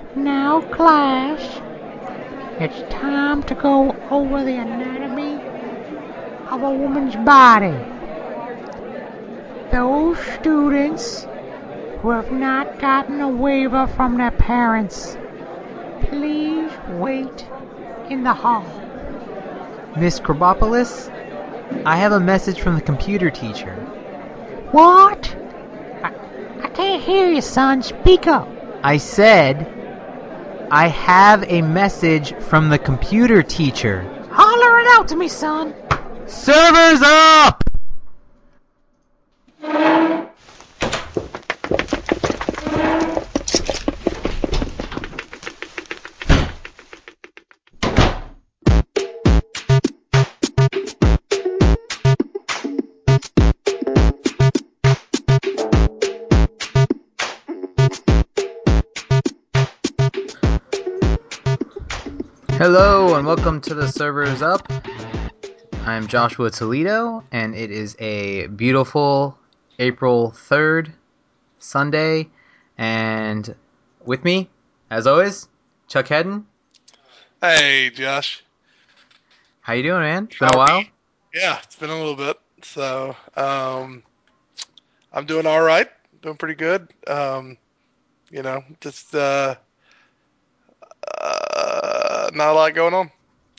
Now, class, it's time to go over the anatomy of a woman's body. Those students who have not gotten a waiver from their parents, please wait in the hall. Miss Krabopoulos, I have a message from the computer teacher. What? I can't hear you, son. Speak up. I said, I have a message from the computer teacher. Holler it out to me, son. Servers up! Hello and welcome to the Servers Up. I'm Joshua Toledo, and it is a beautiful April 3rd, Sunday, and with me, as always, Chuck Hedden. Hey, Josh. How you doing, man? It's been How a are while. you? Yeah, it's been a little bit. So, I'm doing all right. Doing pretty good. Just not a lot going on.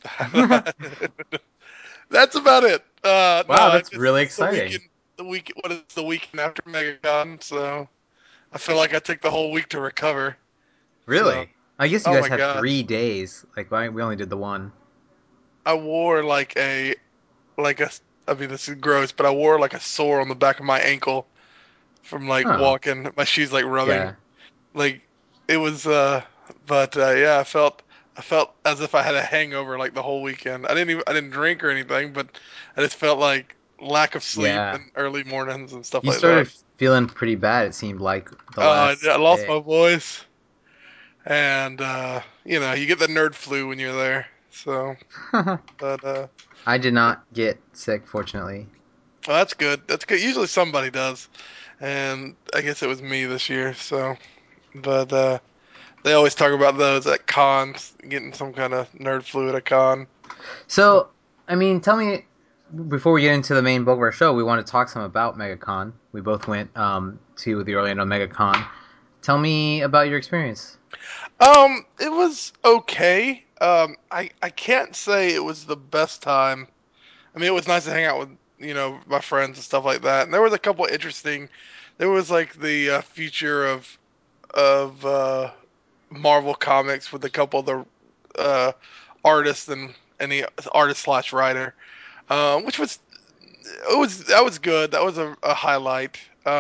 That's about it. Wow, that's Just really it's the exciting. weekend. What is the weekend after MegaCon? So I feel like I took the whole week to recover. So, Really? I guess you oh guys my had gosh, 3 days. Like, we only did the one. I wore like a. I mean, this is gross, but I wore like a sore on the back of my ankle from like Oh, walking. My shoes like rubbing. yeah. Like it was but yeah, I felt as if I had a hangover like the whole weekend. I didn't drink or anything, but I just felt like lack of sleep Yeah. and early mornings and stuff You like that. started feeling pretty bad, it seemed like, the last I lost day. my voice and you get the nerd flu when you're there. So, but I did not get sick, fortunately. well, that's good. That's good. Usually somebody does. And I guess it was me this year, so but they always talk about those at cons, getting some kind of nerd flu at a con. So, So, I mean, tell me, before we get into the main bulk of our show, we want to talk some about MegaCon. We both went to the Orlando MegaCon. Tell me about your experience. it was okay. I can't say it was the best time. I mean, it was nice to hang out with my friends and stuff like that. And there was a couple interesting. There was like the future of Marvel comics with a couple of the uh, artists and any artist slash writer, which was that was good. That was a highlight.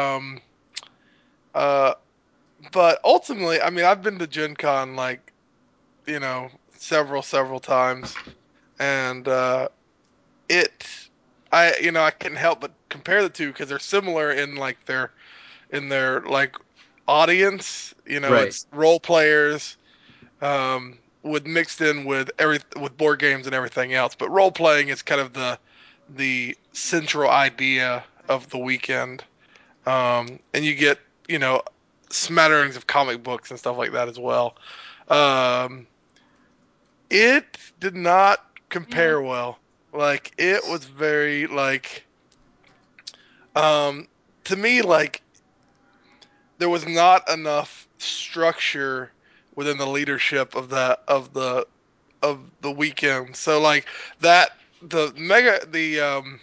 Uh, but ultimately, I mean, I've been to Gen Con like several times, and it I couldn't help but compare the two because they're similar in like their like audience. Right. It's role players with mixed in with board games and everything else. But role playing is kind of the central idea of the weekend. And you get you know smatterings of comic books and stuff like that as well. Um, it did not compare well. Like it was very like um, to me like there was not enough structure within the leadership of the weekend. So like that the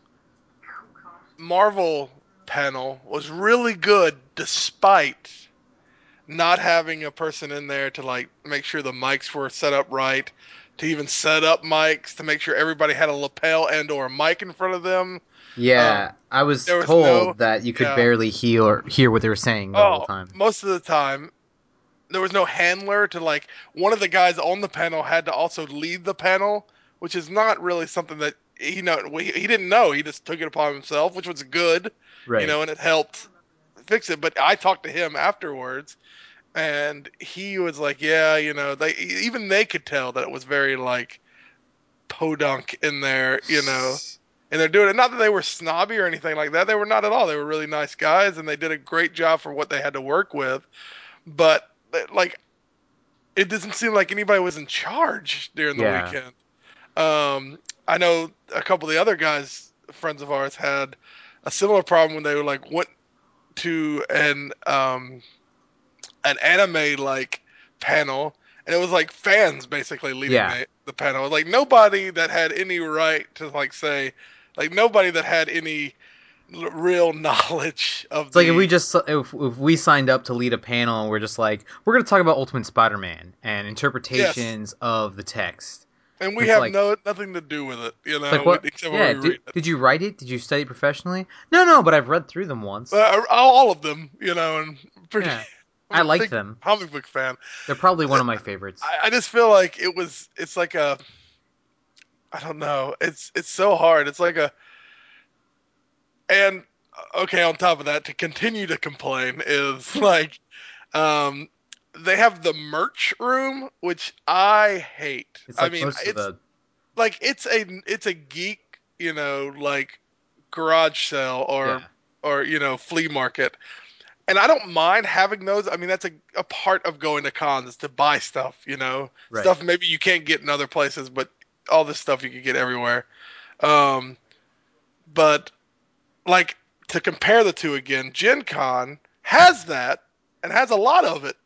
Marvel panel was really good despite not having a person in there to like make sure the mics were set up right, to even set up mics to make sure everybody had a lapel and or a mic in front of them. Um, Yeah, I was there was no told that you could yeah. barely hear what they were saying the whole Oh, time. most of the time there was no handler to like one of the guys on the panel had to also lead the panel, which is not really something that he didn't know. He just took it upon himself, which was good, Right. and it helped fix it. But I talked to him afterwards, and he was like, "Yeah, they could tell that it was very like podunk in there, And they're doing it. Not that they were snobby or anything like that. They were not at all. They were really nice guys, and they did a great job for what they had to work with. But like it doesn't seem like anybody was in charge during the Yeah. weekend. I know a couple of the other guys, friends of ours, had a similar problem when they were like went to an anime like panel, and it was like fans basically leading Yeah. the panel. It was like nobody that had any right to like say, like nobody that had any real knowledge of It's like if we the just if we signed up to lead a panel and we're just like we're going to talk about Ultimate Spider-Man and yes, interpretations of the text. and And we it's have like nothing to do with it, it's like what? except when Yeah, we read it. did you write it? Did you study it professionally? No, no, but I've read through them once. All of them, and pretty. Yeah. I'm I a like big them. comic book fan. They're probably one of my favorites. I just feel like it's like I don't know. It's so hard. It's like and okay, on top of that, to continue to complain is like, um, they have the merch room, which I hate. It's I like mean, most of it's the like it's a geek, like garage sale yeah, or flea market. And I don't mind having those. I mean, that's a part of going to cons is to buy stuff, right. stuff maybe you can't get in other places, but all this stuff you can get everywhere. Um, but like to compare the two again, Gen Con has that and has a lot of it,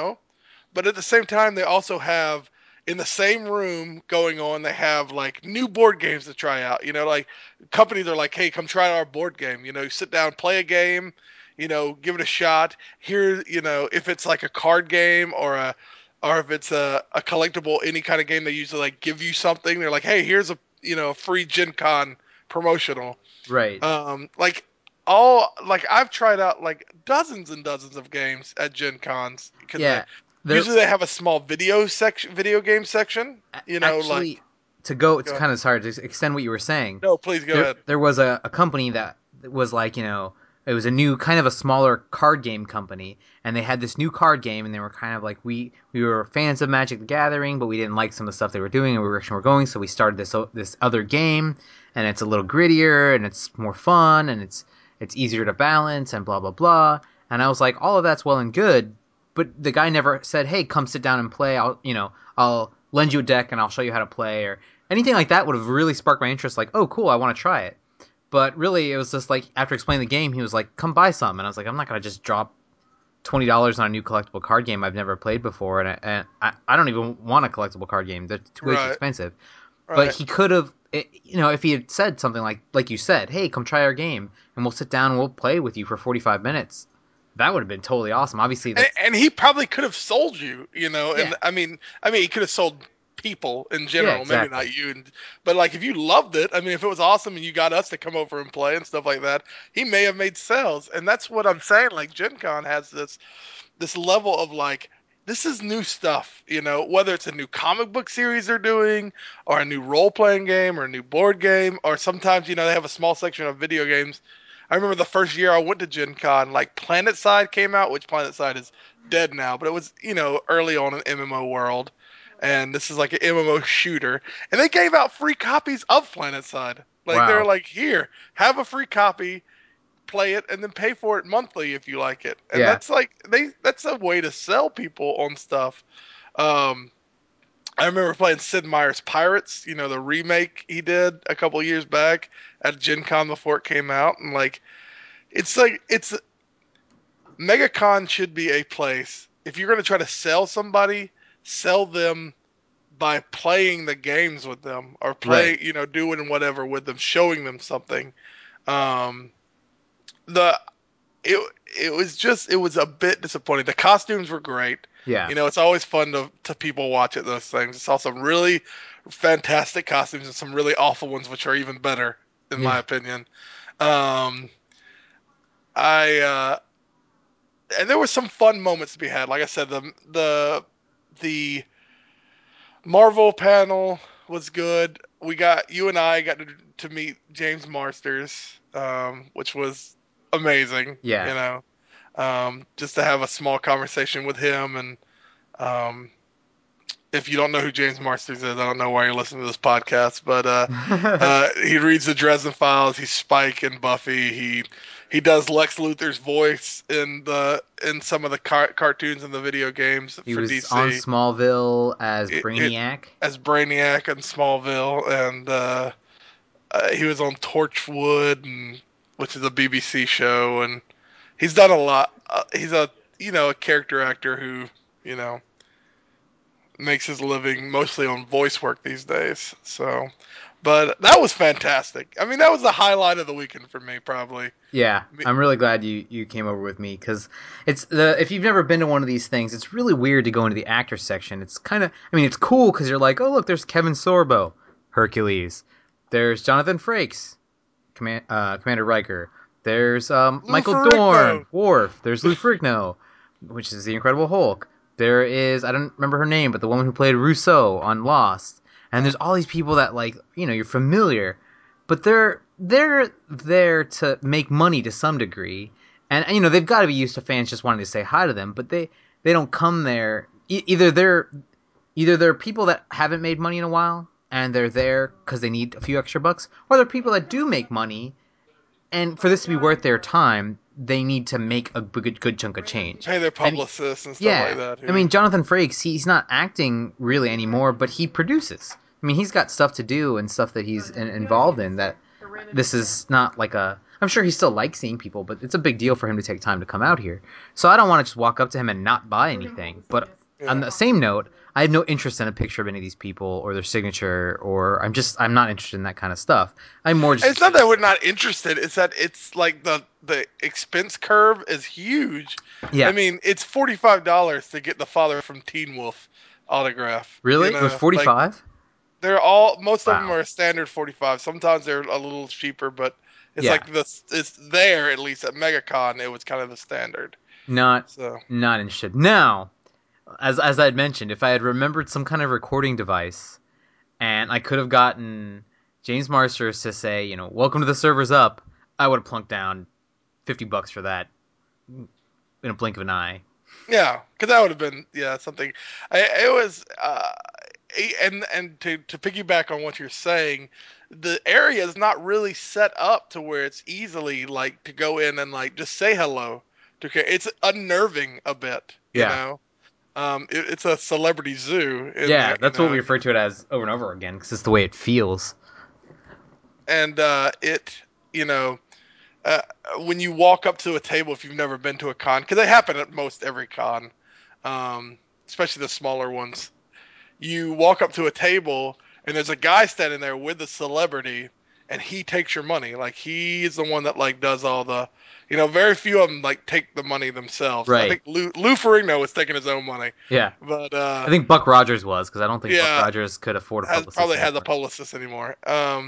but at the same time, they also have in the same room going on, they have like new board games to try out. Like companies are like, hey, come try our board game. You sit down, play a game, give it a shot. Here, if it's like a card game or if it's a collectible, any kind of game, they usually like give you something. They're like, hey, here's a free Gen Con promotional. Right. Like all like I've tried out like dozens and dozens of games at Gen Cons because Yeah. There usually they have a small video game section. Like actually to go it's go ahead. kind of sorry to extend what you were saying. No, please go ahead. There was a company that was like, it was a new kind of a smaller card game company and they had this new card game and they were kind of like we were fans of Magic the Gathering, but we didn't like some of the stuff they were doing and we were going, so we started this other game and it's a little grittier and it's more fun and it's easier to balance and blah blah blah. And I was like, all of that's well and good, but the guy never said, "Hey, come sit down and play. I'll lend you a deck and I'll show you how to play," or anything like that would have really sparked my interest. Like, oh, cool, I want to try it. But really, it was just like after explaining the game, he was like, "Come buy some," and I was like, "I'm not gonna just drop $20 on a new collectible card game I've never played before, and I don't even want a collectible card game. They're way too Right, expensive." But right. he could have, if he had said something like you said, "Hey, come try our game, and we'll sit down and we'll play with you for 45 minutes." That would have been totally awesome. Obviously, that's And he probably could have sold you, and yeah, I mean, he could have sold people in yeah, general, maybe exactly. not you, but like if you loved it, I mean, if it was awesome and you got us to come over and play and stuff like that, he may have made sales, and that's what I'm saying. Like Gen Con has this level of like this is new stuff, whether it's a new comic book series they're doing or a new role playing game or a new board game, or sometimes they have a small section of video games. I remember the first year I went to Gen Con, like PlanetSide came out, which PlanetSide is dead now, but it was, early on in MMO world. And this is like an MMO shooter. And they gave out free copies of PlanetSide. Like they're Wow. like, here, have a free copy, play it, and then pay for it monthly if you like it. And Yeah. that's like that's a way to sell people on stuff. Um, I remember playing Sid Meier's Pirates, the remake he did a couple years back at Gen Con before it came out, and it's MegaCon should be a place if you're going to try to sell somebody, sell them by playing the games with them or Right. doing whatever with them, showing them something. Um, the it it was a bit disappointing. The costumes were great. Yeah. It's always fun to people watch at those things. I saw some really fantastic costumes and some really awful ones, which are even better in my Yeah. opinion. Um, I and there were some fun moments to be had. Like I said, the Marvel panel was good. You and I got to meet James Marsters, which was amazing. Yeah. Just to have a small conversation with him. And um, if you don't know who James Marsters is, I don't know why you're listening to this podcast, but he reads the Dresden Files. He's Spike and Buffy. He he does Lex Luthor's voice in some of the cartoons and the video games He for was on DC. Smallville as It Brainiac. as Brainiac in Smallville, and he was on Torchwood, which is a BBC show, and he's done a lot. He's a character actor who you know makes his living mostly on voice work these days. So, but that was fantastic. I mean, that was the highlight of the weekend for me, probably. Yeah, I'm really glad you came over with me because if you've never been to one of these things, it's really weird to go into the actor section. It's kind of, I mean, it's cool because you're like, oh look, there's Kevin Sorbo, Hercules. There's Jonathan Frakes, Commander Riker. There's Lou Michael Ferrigno. Dorn, Worf. There's Lou Ferrigno, which is the Incredible Hulk. There is, I don't remember her name, but the woman who played Rousseau on Lost. And there's all these people that like, you're familiar, but they're there to make money to some degree, and they've got to be used to fans just wanting to say hi to them, but they don't come there. Either they're people that haven't made money in a while and they're there because they need a few extra bucks, or they're people that do make money, and for this to be worth their time, they need to make a good chunk of change. Pay their I mean, publicists and stuff like yeah, that. I mean Jonathan Frakes, he's not acting really anymore, but he produces. I mean, he's got stuff to do and stuff that he's involved in that this is not like a. I'm sure he still likes seeing people, but it's a big deal for him to take time to come out here. So I don't want to just walk up to him and not buy anything. But on the same note, I have no interest in a picture of any of these people or their signature, or I'm not interested in that kind of stuff. I'm more just. It's not that we're not interested. It's that it's like the expense curve is huge. Yeah. I mean, it's $45 to get the father from Teen Wolf autograph. Really? It was Like 45. they're all most of them Wow. are standard 45. Sometimes they're a little cheaper, but it's Yeah. like it's there at least at MegaCon. It was kind of the standard. Not So not interested. Now, as I had mentioned, if I had remembered some kind of recording device and I could have gotten James Marsters to say, welcome to the servers up, I would have plunked down $50 for that in a blink of an eye. yeah, because that would have been something. It was and to piggyback on what you're saying, the area is not really set up to where it's easily like to go in and like just say hello. It's unnerving a bit, Yeah. It's a celebrity zoo in Yeah, there, that's what we refer to it as over and over again because it's the way it feels. and it you know uh, when you walk up to a table if you've never been to a con, because they happen at most every con, um, especially the smaller ones. You walk up to a table and there's a guy standing there with a celebrity, and he takes your money. Like he's the one that like does all the, very few of them like take the money themselves. I Right. think Lou Ferrigno was taking his own money, Yeah. but I think Buck Rogers was because I don't think Buck yeah, Rogers could afford a has publicist probably has a anymore. publicist anymore.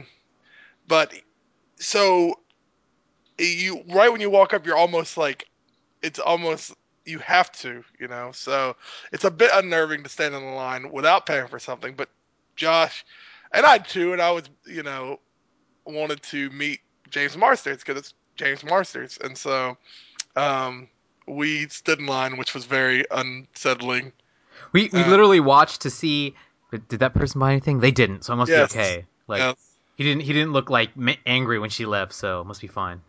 But so you right when you walk up, you're almost like it's almost you have to, So it's a bit unnerving to stand in the line without paying for something. But Josh and I too, and I was, wanted to meet James Marsters because it's James Marsters, and so um, we stood in line, which was very unsettling. We Uh, literally watched to see did that person buy anything? They didn't, so it must be yes, okay. Like yes. he didn't look like angry when she left, so it must be fine.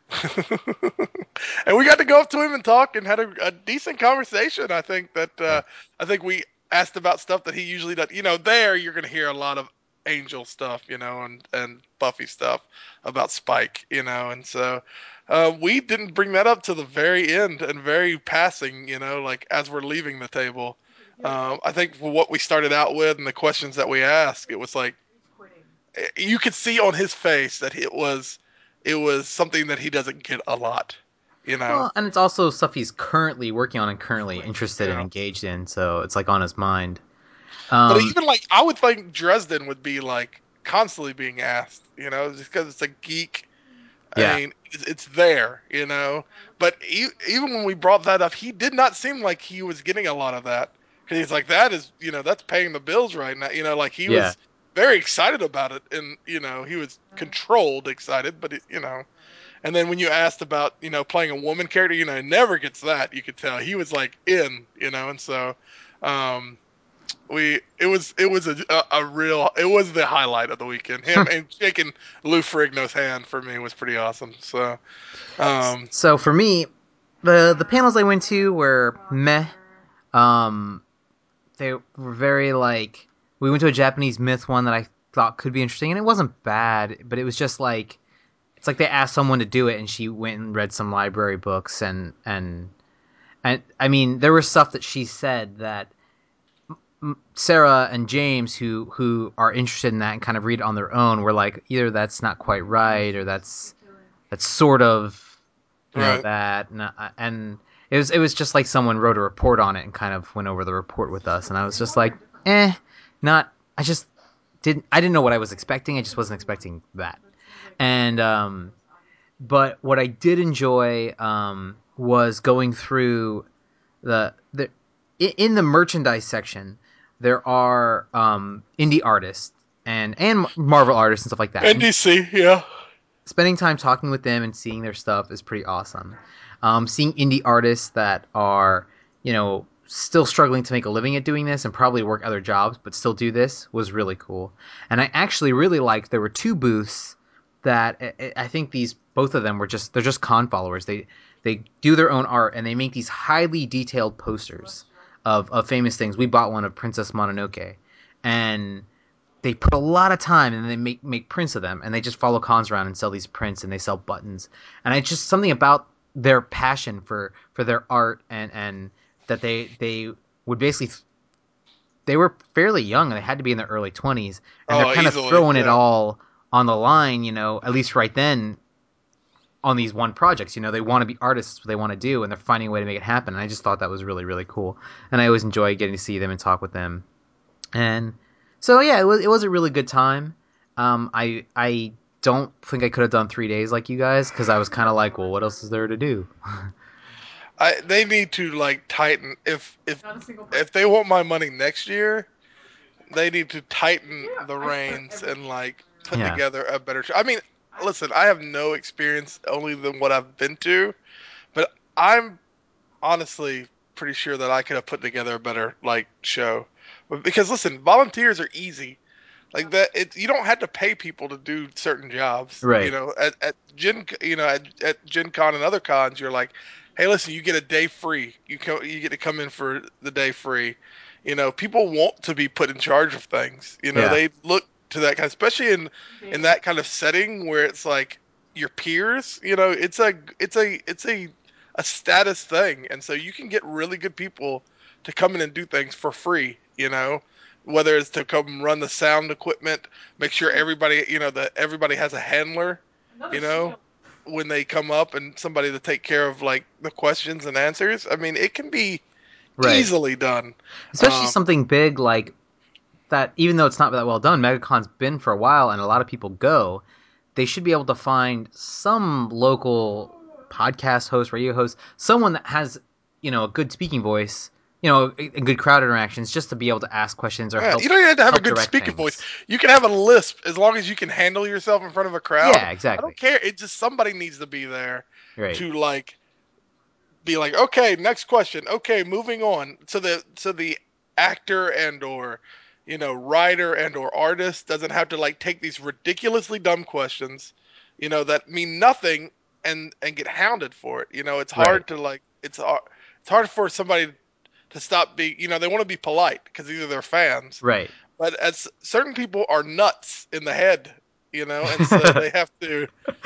And we got to go up to him and talk and had a decent conversation. I think that Yeah. I think we asked about stuff that he usually does. There you're going to hear a lot of Angel stuff, and Buffy stuff about Spike, and so we didn't bring that up to the very end and very passing, like as we're leaving the table. I think for what we started out with and the questions that we asked, it was like you could see on his face that it was something that he doesn't get a lot, you know. Well, and it's also stuff he's currently working on and currently interested and Yeah. engaged in, so it's like on his mind. But Um, even like I would think Dresden would be like constantly being asked, just because it's a geek. I yeah, mean, it's there, But even when we brought that up, he did not seem like he was getting a lot of that because he's like, that is, that's paying the bills right now. Like he yeah. was very excited about it, and he was controlled excited, but And then when you asked about, playing a woman character, he never gets that. You could tell he was like in, and so, um, it was a real it was the highlight of the weekend. Him and shaking Lou Ferrigno's hand for me was pretty awesome. So um, So for me, the panels I went to were meh. Um, they were very like we went to a Japanese myth one that I thought could be interesting, and it wasn't bad, but it was just like it's like they asked someone to do it, and she went and read some library books, and I mean there was stuff that she said that Sarah and James, who are interested in that and kind of read it on their own, were like either that's not quite right or that's sort of right. that and it was just like someone wrote a report on it and kind of went over the report with us, and I was just like, not. I didn't know what I was expecting. I just wasn't expecting that, and but what I did enjoy was going through the in the merchandise section. There are indie artists and Marvel artists and stuff like that. And NDC, yeah. spending time talking with them and seeing their stuff is pretty awesome. Seeing indie artists that are, still struggling to make a living at doing this and probably work other jobs, but still do this was really cool. And I actually really liked there were two booths that I think both of them they're just con followers. They do their own art and they make these highly detailed posters of famous things. We bought one of Princess Mononoke, and they put a lot of time and they make prints of them, and they just follow cons around and sell these prints, and they sell buttons. And I just something about their passion for their art, and that they would basically they were fairly young and they had to be in their early 20s, and they're Oh, kind of easily, throwing it yeah. all on the line, at least right then on these one projects. They want to be artists, what they want to do, and they're finding a way to make it happen. And I just thought that was really, really cool. And I always enjoy getting to see them and talk with them. And so yeah, it was a really good time. I don't think I could have done 3 days like you guys, because I was kind of like, well, what else is there to do? They need to like tighten if they want my money next year, they need to tighten the reins and like put Yeah, together a better show. I mean, listen, I have no experience only than what I've been to, but I'm honestly pretty sure that I could have put together a better like show. Because listen, volunteers are easy. Like that, you don't have to pay people to do certain jobs. right. At Gen Con and other cons, you're like, hey, listen, you get a day free. You get to come in for the day free. People want to be put in charge of things. Yeah, They look to that kind, especially in that kind of setting where it's like your peers. It's a status thing, and so you can get really good people to come in and do things for free. Whether it's to come run the sound equipment, make sure everybody, that everybody has a handler, you know, when they come up and somebody to take care of like the questions and answers. I mean, it can be right. easily done. Especially Um, something big like that. Even though it's not that well done, MegaCon's been for a while, and a lot of people go. They should be able to find some local podcast host, radio host, someone that has, a good speaking voice, and good crowd interactions, just to be able to ask questions or yeah, help you don't even have to have a help good direct speaking voice. things. You can have a lisp as long as you can handle yourself in front of a crowd. Yeah, I don't exactly. care. It just somebody needs to be there Right. to like be like, okay, next question. Okay, moving on. So the actor and or writer and or artist doesn't have to like take these ridiculously dumb questions, that mean nothing and get hounded for it. It's Right. hard to like it's hard for somebody to stop being, they want to be polite because either they're fans, Right. but as certain people are nuts in the head, and so they have to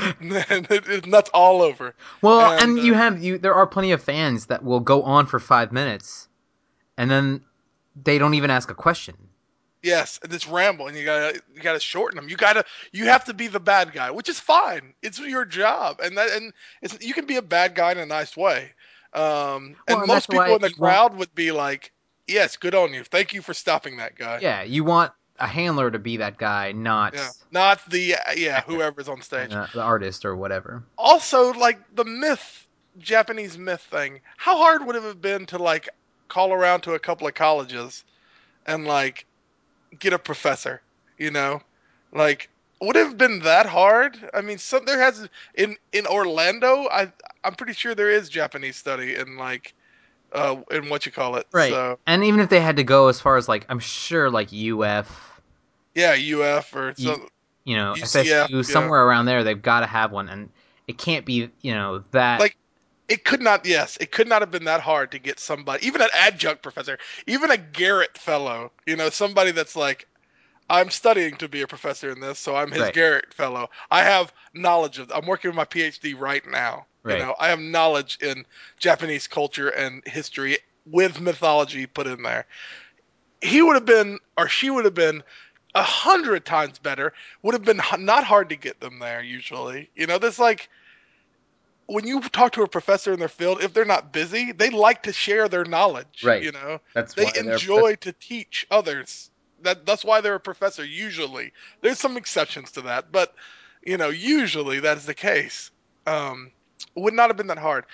it's nuts all over. Well, And and there are plenty of fans that will go on for 5 minutes and then they don't even ask a question. yes, and it's ramble, and you gotta shorten them. You have to be the bad guy, which is fine. It's your job, and you can be a bad guy in a nice way. Well, And and that's most people why in the you want crowd would be like, "Yes, good on you. Thank you for stopping that guy." yeah, you want a handler to be that guy, not Yeah, not the actor, whoever's on stage. the artist or whatever. Also, like the Japanese myth thing. How hard would it have been to like call around to a couple of colleges and like get a professor, you know? Like would it have been that hard? I mean, there has in Orlando, I'm pretty sure there is Japanese study in like in what you call it. Right. So And even if they had to go as far as like, I'm sure like UF, yeah, UF or you, some you know, UCF, FSU, yeah. somewhere around there, they've got to have one, and it can't be, that. Like it could not. Yes, it could not have been that hard to get somebody, even an adjunct professor, even a Garrett fellow. Somebody that's like, I'm studying to be a professor in this, so I'm his Right. Garrett fellow. I have knowledge of. I'm working with my PhD right now. Right. I have knowledge in Japanese culture and history with mythology put in there. He would have been, or she would have been, 100 times better. Would have been not hard to get them there. Usually, there's like when you talk to a professor in their field, if they're not busy, they like to share their knowledge. Right. That's They why they're a professor. enjoy to teach others. That's why they're a professor. Usually, there's some exceptions to that, but usually that is the case. Um, would not have been that hard.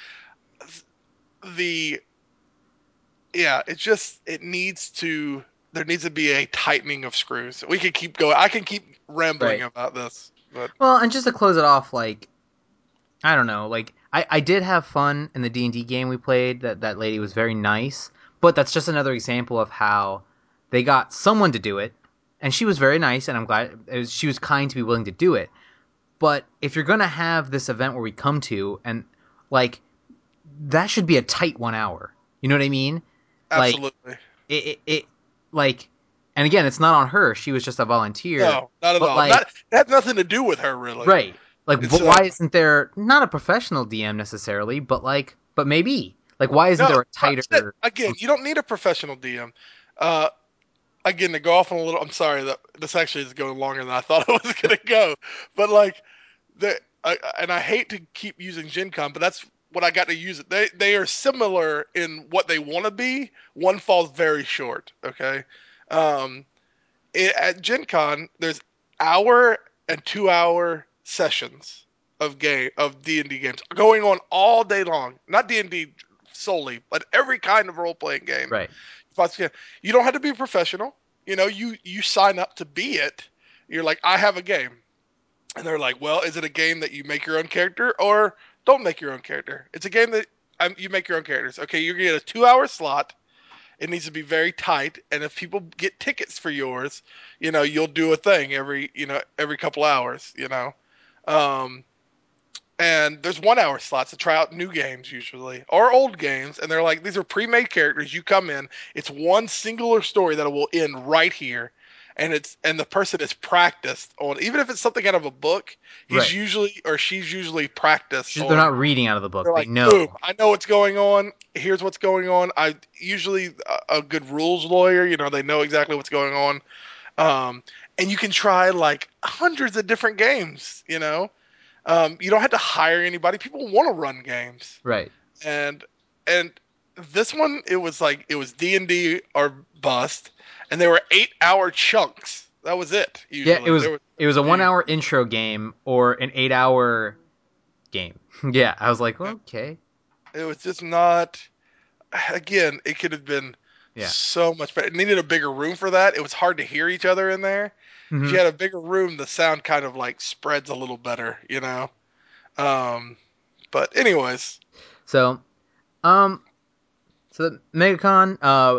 The Yeah, it needs to. There needs to be a tightening of screws. We can keep going. I can keep rambling Right. about this, but Well, and just to close it off, like, I don't know, like I did have fun in the D&D game we played. That lady was very nice, but that's just another example of how they got someone to do it, and she was very nice, and I'm glad she was kind to be willing to do it. But if you're gonna have this event where we come to, and like that should be a tight 1 hour. You know what I mean? Like absolutely it like, and again, it's not on her. She was just a volunteer, no, not at but all. like, Not it had nothing to do with her really. right. Like, It's why isn't there not a professional DM necessarily, but like, but maybe like, why isn't no, there a shit. tighter? Again, you don't need a professional DM. Uh, Again, to go off on a little. I'm sorry that this actually is going longer than I thought it was going to go, but like and I hate to keep using Gen Con, but that's what I got to use it. They are similar in what they want to be. One falls very short. Okay, um, at Gen Con, there's hour and 2 hour sessions of D&D games going on all day long. Not D&D solely, but every kind of role playing game. Right. You don't have to be a professional. You sign up to be it. You're like, I have a game, and they're like, well, is it a game that you make your own character or don't make your own character? It's a game that you make your own characters. Okay, you're gonna get a 2 hour slot. It needs to be very tight, and if people get tickets for yours, you'll do a thing every couple hours. Um, and there's 1 hour slots to try out new games usually or old games, and they're like, these are pre-made characters. You come in, it's one singular story that will end right here, and the person is practiced on, even if it's something out of a book, he's Right. usually or she's usually practiced They're on. not reading out of the book. They're They like, boom, know. I know what's going on. Here's what's going on. I usually a good rules lawyer, they know exactly what's going on. Um, and you can try like hundreds of different games. You don't have to hire anybody. People want to run games, Right. and and this one it was D&D or bust, and there were 8 hour chunks. That was it. Yeah. Usually there was It was a one geez, hour intro game or an 8 hour game. Yeah. I was like, well, okay. it was just not. Again, it could have been Yeah. so much better. It needed a bigger room for that. It was hard to hear each other in there. If Hmm. you had a bigger room, the sound kind of like spreads a little better. Um, but anyways, So, um, so MegaCon,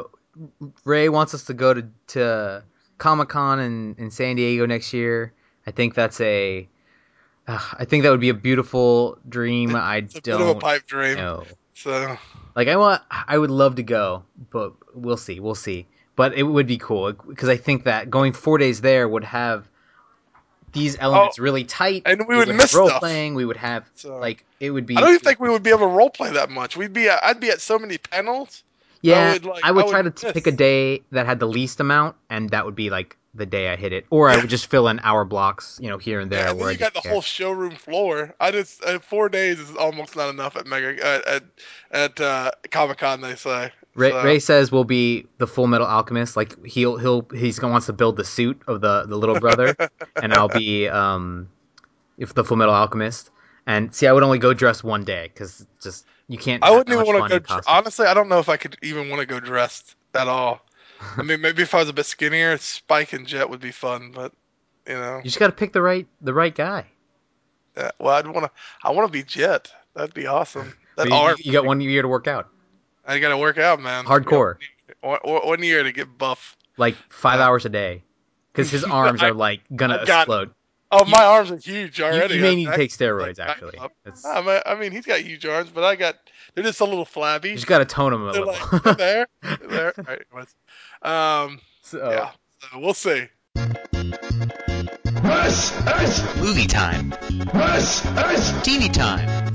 Ray wants us to go to Comic Con in San Diego next year. I think that's I think that would be a beautiful dream. I it's a bit of a don't pipe dream. know. So Like, I would love to go, but we'll see. We'll see. But it would be cool because I think that going 4 days there would have these oh, elements really tight. and we We would would have miss role stuff. playing. We would have So like it would I be. don't even think we would be able to role play that much. I'd be at so many panels. Yeah, I I would would try to pick a miss. day that had the least amount, and that would be like the day I hit it. Or I Yeah, would just fill in hour blocks, here and yeah, there and then where I you got didn't the care. whole showroom floor. 4 days is almost not enough at Mega at Comic Con. They say so. Ray says we'll be the Full Metal Alchemist. Like he's gonna wants to build the suit of the little brother, and I'll be if the Full Metal Alchemist. And see, I would only go dressed one day because just you can't I have wouldn't that even much want fun to in go. costume. Honestly, I don't know if I could even want to go dressed at all. I mean, maybe if I was a bit skinnier, Spike and Jet would be fun, but you know, You just got to pick the right guy. well, I want to be Jet. That'd be awesome. But That you, arm, you got 1 year to work out. I got to work out, man. Hardcore. One year to get buff. Like 5 hours a day. Because his arms are like gonna explode. Oh, my arms are huge already. You may need to take steroids, actually. I mean, he's got huge arms, but they're just a little flabby. You just gotta tone them a little. Like, they're there. All right. Yeah. So we'll see. Movie time. TV time.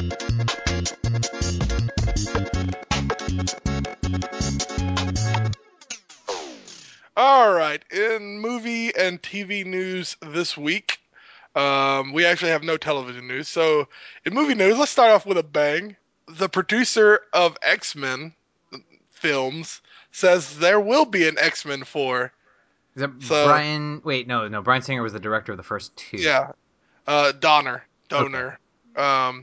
All right. In movie and TV news this week, we actually have no television news. So in movie news, let's start off with a bang. The producer of X-Men films says there will be an X-Men 4. Is that Brian? Wait, no. Bryan Singer was the director of the first two. Yeah. Donner. Okay.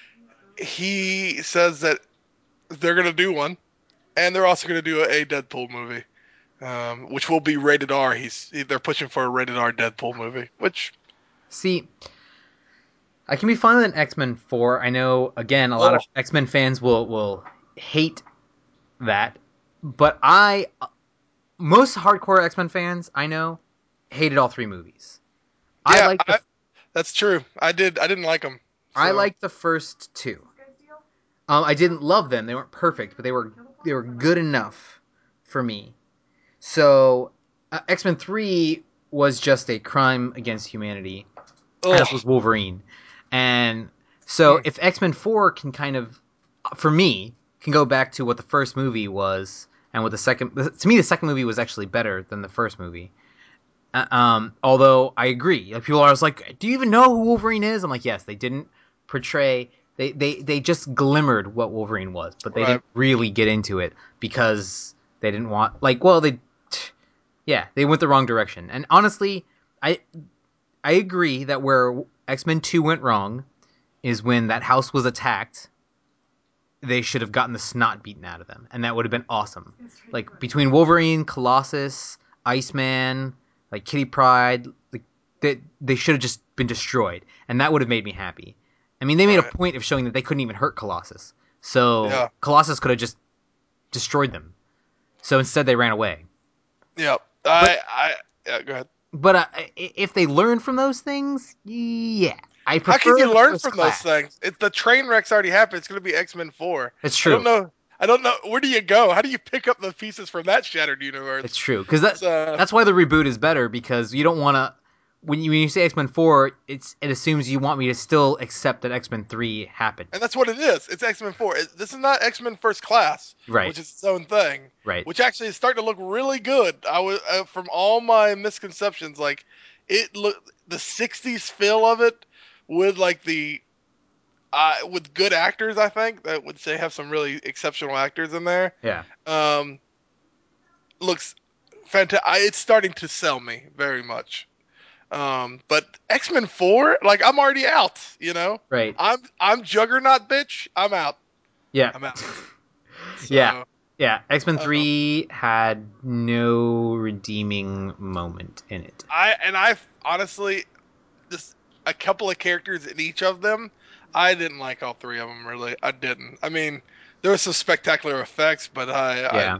He says that they're going to do one, and they're also going to do a Deadpool movie, which will be rated R. They're pushing for a rated R Deadpool movie, which... See, I can be fine with an X-Men 4. I know, again, a lot of X-Men fans will hate that, but most hardcore X-Men fans I know hated all three movies. Yeah, that's true. I didn't like them. So. I liked the first two. I didn't love them. They weren't perfect, but they were good enough for me. So X-Men 3 was just a crime against humanity, as was Wolverine. And so if X-Men 4 can kind of, for me, can go back to what the first movie was, and what to me the second movie was actually better than the first movie. Although I agree, like, people are always like, "Do you even know who Wolverine is?" I'm like, yes, they didn't portray. They just glimmered what Wolverine was, but they didn't really get into it because they didn't want, they went the wrong direction. And honestly, I agree that where X-Men 2 went wrong is when that house was attacked. They should have gotten the snot beaten out of them, and that would have been awesome. Like, between Wolverine, Colossus, Iceman, like Kitty Pryde, like they should have just been destroyed, and that would have made me happy. I mean, they made a point of showing that they couldn't even hurt Colossus, so Colossus could have just destroyed them. So instead, they ran away. Yeah, go ahead. But if they learn from those things, yeah. I prefer. How can you learn from those things? If the train wreck's already happened, it's going to be X-Men 4. It's true. I don't know. Where do you go? How do you pick up the pieces from that shattered universe? It's true, because that's why the reboot is better, because you don't want to. When you say X-Men 4, it assumes you want me to still accept that X-Men 3 happened. And that's what it is. It's X-Men 4. This is not X-Men First Class, right? Which is its own thing, right? Which actually is starting to look really good. I was from all my misconceptions, like the '60s feel of it, with like with good actors. I think that would say have some really exceptional actors in there. Yeah. Looks fantastic. It's starting to sell me very much. But X-Men 4, like, I'm already out, you know? Right. I'm Juggernaut, bitch. I'm out. Yeah. I'm out. So, yeah. X-Men 3 had no redeeming moment in it. I've honestly, just a couple of characters in each of them, I didn't like all three of them, really. I didn't. I mean, there were some spectacular effects, but I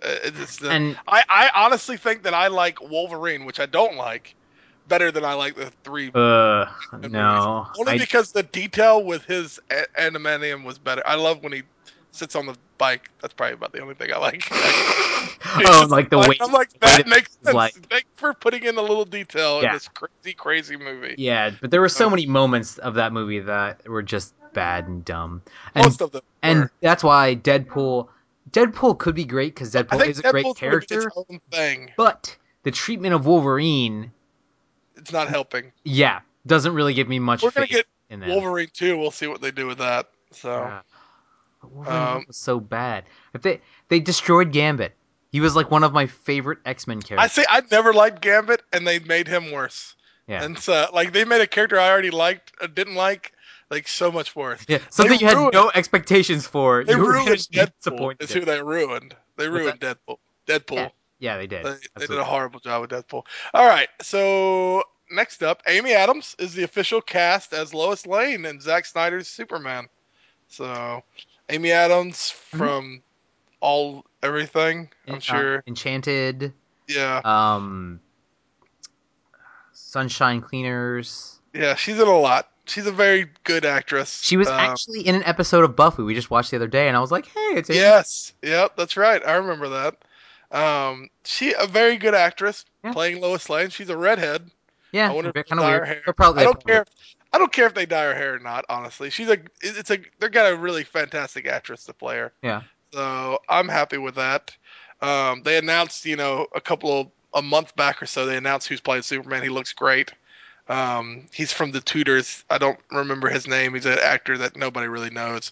honestly think that I like Wolverine, which I don't like, better than I like the three. No. Only because the detail with his adamantium was better. I love when he sits on the bike. That's probably about the only thing I like. Like the weight. I'm like, that makes sense. Thanks for putting in a little detail in this crazy movie. Yeah, but there were so many moments of that movie that were just bad and dumb. Most of them and that's why Deadpool could be great, because Deadpool is a great character. Its own thing. But the treatment of Wolverine, it's not helping. Yeah, doesn't really give me much. We're gonna get in that. Wolverine 2. We'll see what they do with that. So Wolverine was so bad. If they destroyed Gambit. He was like one of my favorite X-Men characters. I never liked Gambit, and they made him worse. Yeah. And so, like, they made a character I already didn't like so much worse. Yeah, something you had no expectations for. They ruined Deadpool. Is who they ruined. They ruined Deadpool. Yeah, they did. They did a horrible job with Deadpool. All right, so next up, Amy Adams is the official cast as Lois Lane in Zack Snyder's Superman. So, Amy Adams from everything. I'm sure. Enchanted, Yeah, um, Sunshine Cleaners. yeah, she's in a lot. She's a very good actress. She was actually in an episode of Buffy we just watched the other day, and I was like, "Hey, it's Amy." Yes, yep, that's right. I remember that. She a very good actress Yeah, playing Lois Lane. She's a redhead. I yeah, wonder if they'll kind of dye weird. her hair. They'll probably, I they don't probably. care. I don't care if they dye her hair or not. Honestly, they're got a really fantastic actress to play her. Yeah. So I'm happy with that. They announced, a month back or so, they announced who's playing Superman. He looks great. He's from The Tudors. I don't remember his name. He's an actor that nobody really knows.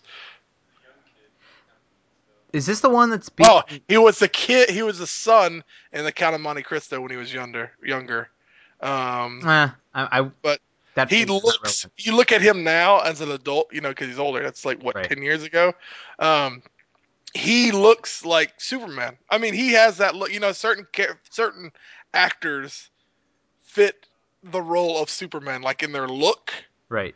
Is this the one that's being? Oh, he was the kid. He was the son in The Count of Monte Cristo when he was younger. Um, I but that he is not looks. relevant. You look at him now as an adult, because he's older. That's like what Right. 10 years ago. Um, he looks like Superman. I mean, he has that look. Certain actors fit the role of Superman, like in their look. Right.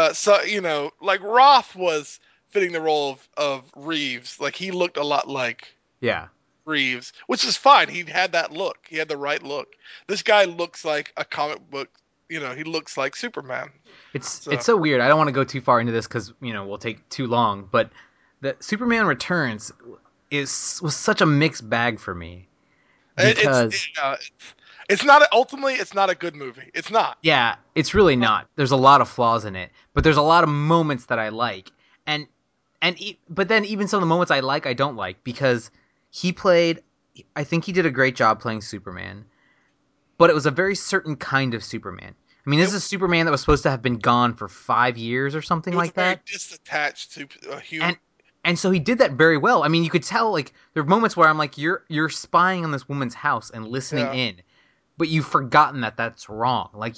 Like Roth was fitting the role of Reeves. Like he looked a lot like Yeah. Reeves, which is fine. He had that look. He had the right look. This guy looks like a comic book. He looks like Superman. It's So so weird. I don't want to go too far into this because we'll take too long. But the Superman Returns was such a mixed bag for me it's because it's not ultimately it's not a good movie. It's not. yeah, it's really not. There's a lot of flaws in it, but there's a lot of moments that I like, and but then even some of the moments I like, I don't like because he played. I think he did a great job playing Superman, but it was a very certain kind of Superman. I mean, this It, is a Superman that was supposed to have been gone for 5 years or something it was like a very that, disattached human. and so he did that very well. I mean, you could tell like there are moments where I'm like, you're spying on this woman's house and listening Yeah, in, but you've forgotten that that's wrong. Like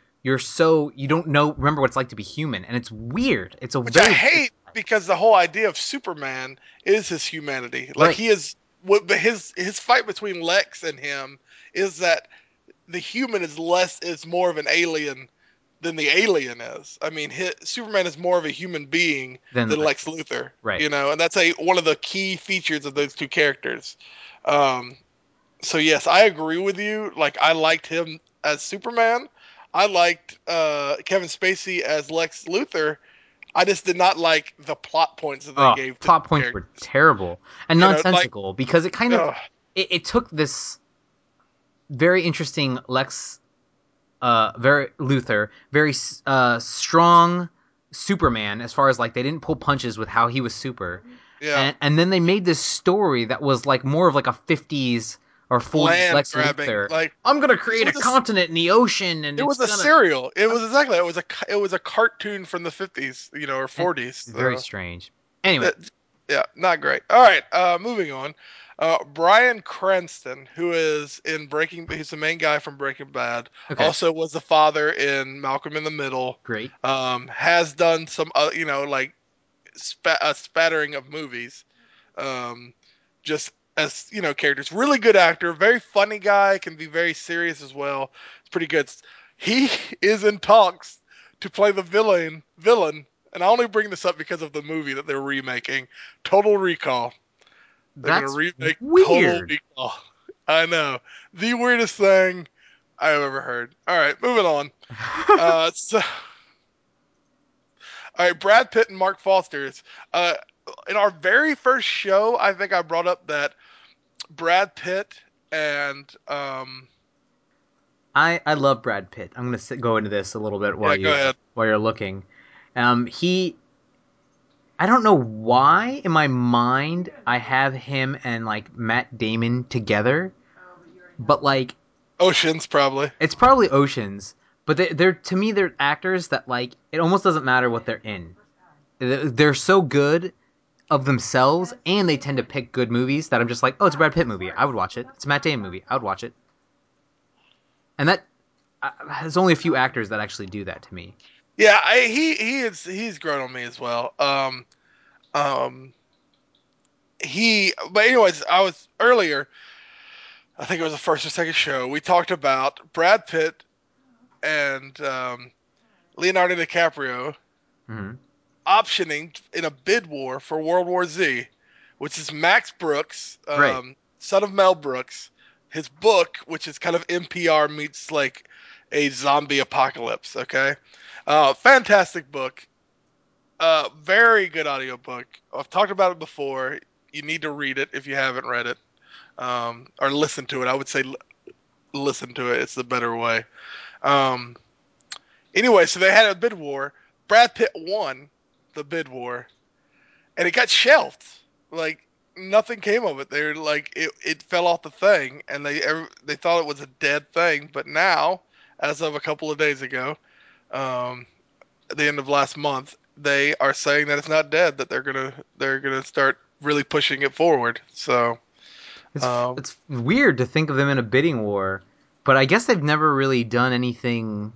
you don't know remember what it's like to be human, and it's weird. It's a which I very hate because the whole idea of Superman is his humanity. Like right. he is. But his fight between Lex and him is that the human is more of an alien than the alien is. I mean, Superman is more of a human being Then than Lex Luthor, right. and that's one of the key features of those two characters. Um, so yes, I agree with you. Like I liked him as Superman. I liked Kevin Spacey as Lex Luthor. I just did not like the plot points that they Oh, gave to plot the points were characters. terrible and Like, nonsensical because it kind of ugh, it took this very interesting Lex very Luthor, very strong Superman as far as like they didn't pull punches with how he was super, yeah, and then they made this story that was like more of like a 50s or 40s land Lex grabbing. Luthor. Like I'm gonna it create a was a continent in the ocean, and It it's was a gonna. serial. It was exactly. It was a cartoon from the 50s, or And 40s. very So strange. Anyway, that, yeah, not great. All right, moving on. Bryan Cranston, who is in he's the main guy from Breaking Bad. okay, Also was the father in Malcolm in the Middle. great. Has done some, like a spattering of movies. Um, just as characters. Really good actor, very funny guy, can be very serious as well. It's pretty good. He is in talks to play the villain, and I only bring this up because of the movie that they're remaking, Total Recall. They're gonna That's remake Total weird. Recall. I know, the weirdest thing I've ever heard. All right, moving on. So, all right, Brad Pitt and Mark Foster's. In our very first show, I think I brought up that Brad Pitt and I love Brad Pitt. I'm gonna go into this a little bit yeah, go ahead. while you're looking. He I don't know why in my mind I have him and like Matt Damon together, but like Oceans probably. it's probably Oceans. But they're to me they're actors that like it almost doesn't matter what they're in. They're so good of themselves, and they tend to pick good movies that I'm just like, oh, it's a Brad Pitt movie, I would watch it. It's a Matt Damon movie, I would watch it. And that there's only a few actors that actually do that to me. Yeah, he's grown on me as well. Um but anyways, I was earlier, I think it was the first or second show, we talked about Brad Pitt and Leonardo DiCaprio Mm-hmm. optioning in a bid war for World War Z. which is Max Brooks, Right. son of Mel Brooks. His book, which is kind of NPR meets like a zombie apocalypse. Okay, fantastic book. Very good audiobook. I've talked about it before. You need to read it if you haven't read it, or listen to it. I would say listen to it. It's the better way. Um, anyway, so they had a bid war. Brad Pitt won the bid war, and it got shelved. Like nothing came of it. They were like it fell off the thing, and they thought it was a dead thing. But now, as of a couple of days ago, um, at the end of last month, they are saying that it's not dead. That they're gonna start really pushing it forward. So, um, It's weird to think of them in a bidding war, but I guess they've never really done anything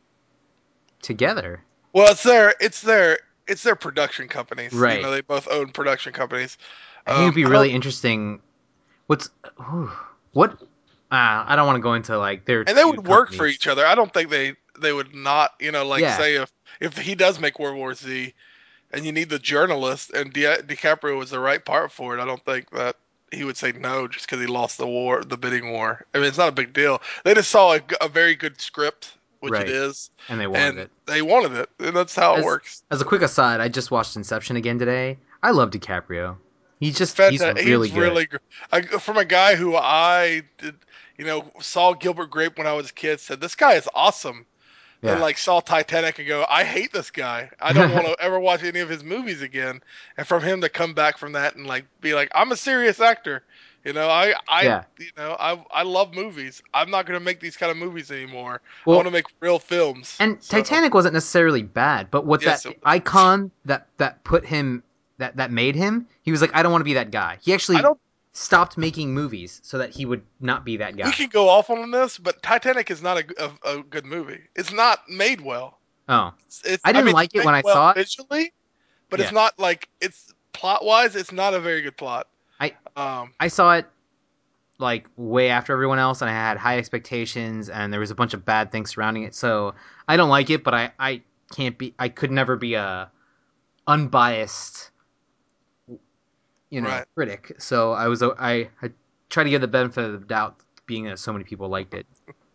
together. well, it's their production companies. You Right. know, they both own production companies. I think it'd be I don't, really interesting. What's whew, what? I don't want to go into like their and they two would work for companies. each other. I don't think they would not. You know, like Yeah. say if he does make World War Z, and you need the journalist, and DiCaprio was the right part for it. I don't think that he would say no just because he lost the bidding war. I mean, it's not a big deal. They just saw a very good script, which it Right. is, And they wanted and it. they wanted it, and that's how it As works. as a quick aside, I just watched Inception again today. I love DiCaprio. It's He's fantastic. really He's good. really good. From a guy who I did, saw Gilbert Grape when I was a kid, said this guy is awesome. Then Yeah. like saw Titanic and go, I hate this guy. I don't want to ever watch any of his movies again. And from him to come back from that and like be like, I'm a serious actor. Yeah. I love movies. I'm not gonna make these kind of movies anymore. I want Well, to make real films. and So Titanic wasn't necessarily bad, but what yes, that it was. icon that put him that made him, he was like, I don't want to be that guy. He I actually don't. stopped making movies so that he would not be that We guy. can go off on this, but Titanic is not a good movie. It's not made well. Oh, It's I I didn't mean it's like it made when I well saw it. visually, but it's Yeah, not like it's plot wise. It's not a very good plot. I Um, I saw it like way after everyone else, and I had high expectations, and there was a bunch of bad things surrounding it. So I don't like it, but I can't be. I could never be a unbiased right. critic. So I try to give the benefit of the doubt, being that so many people liked it.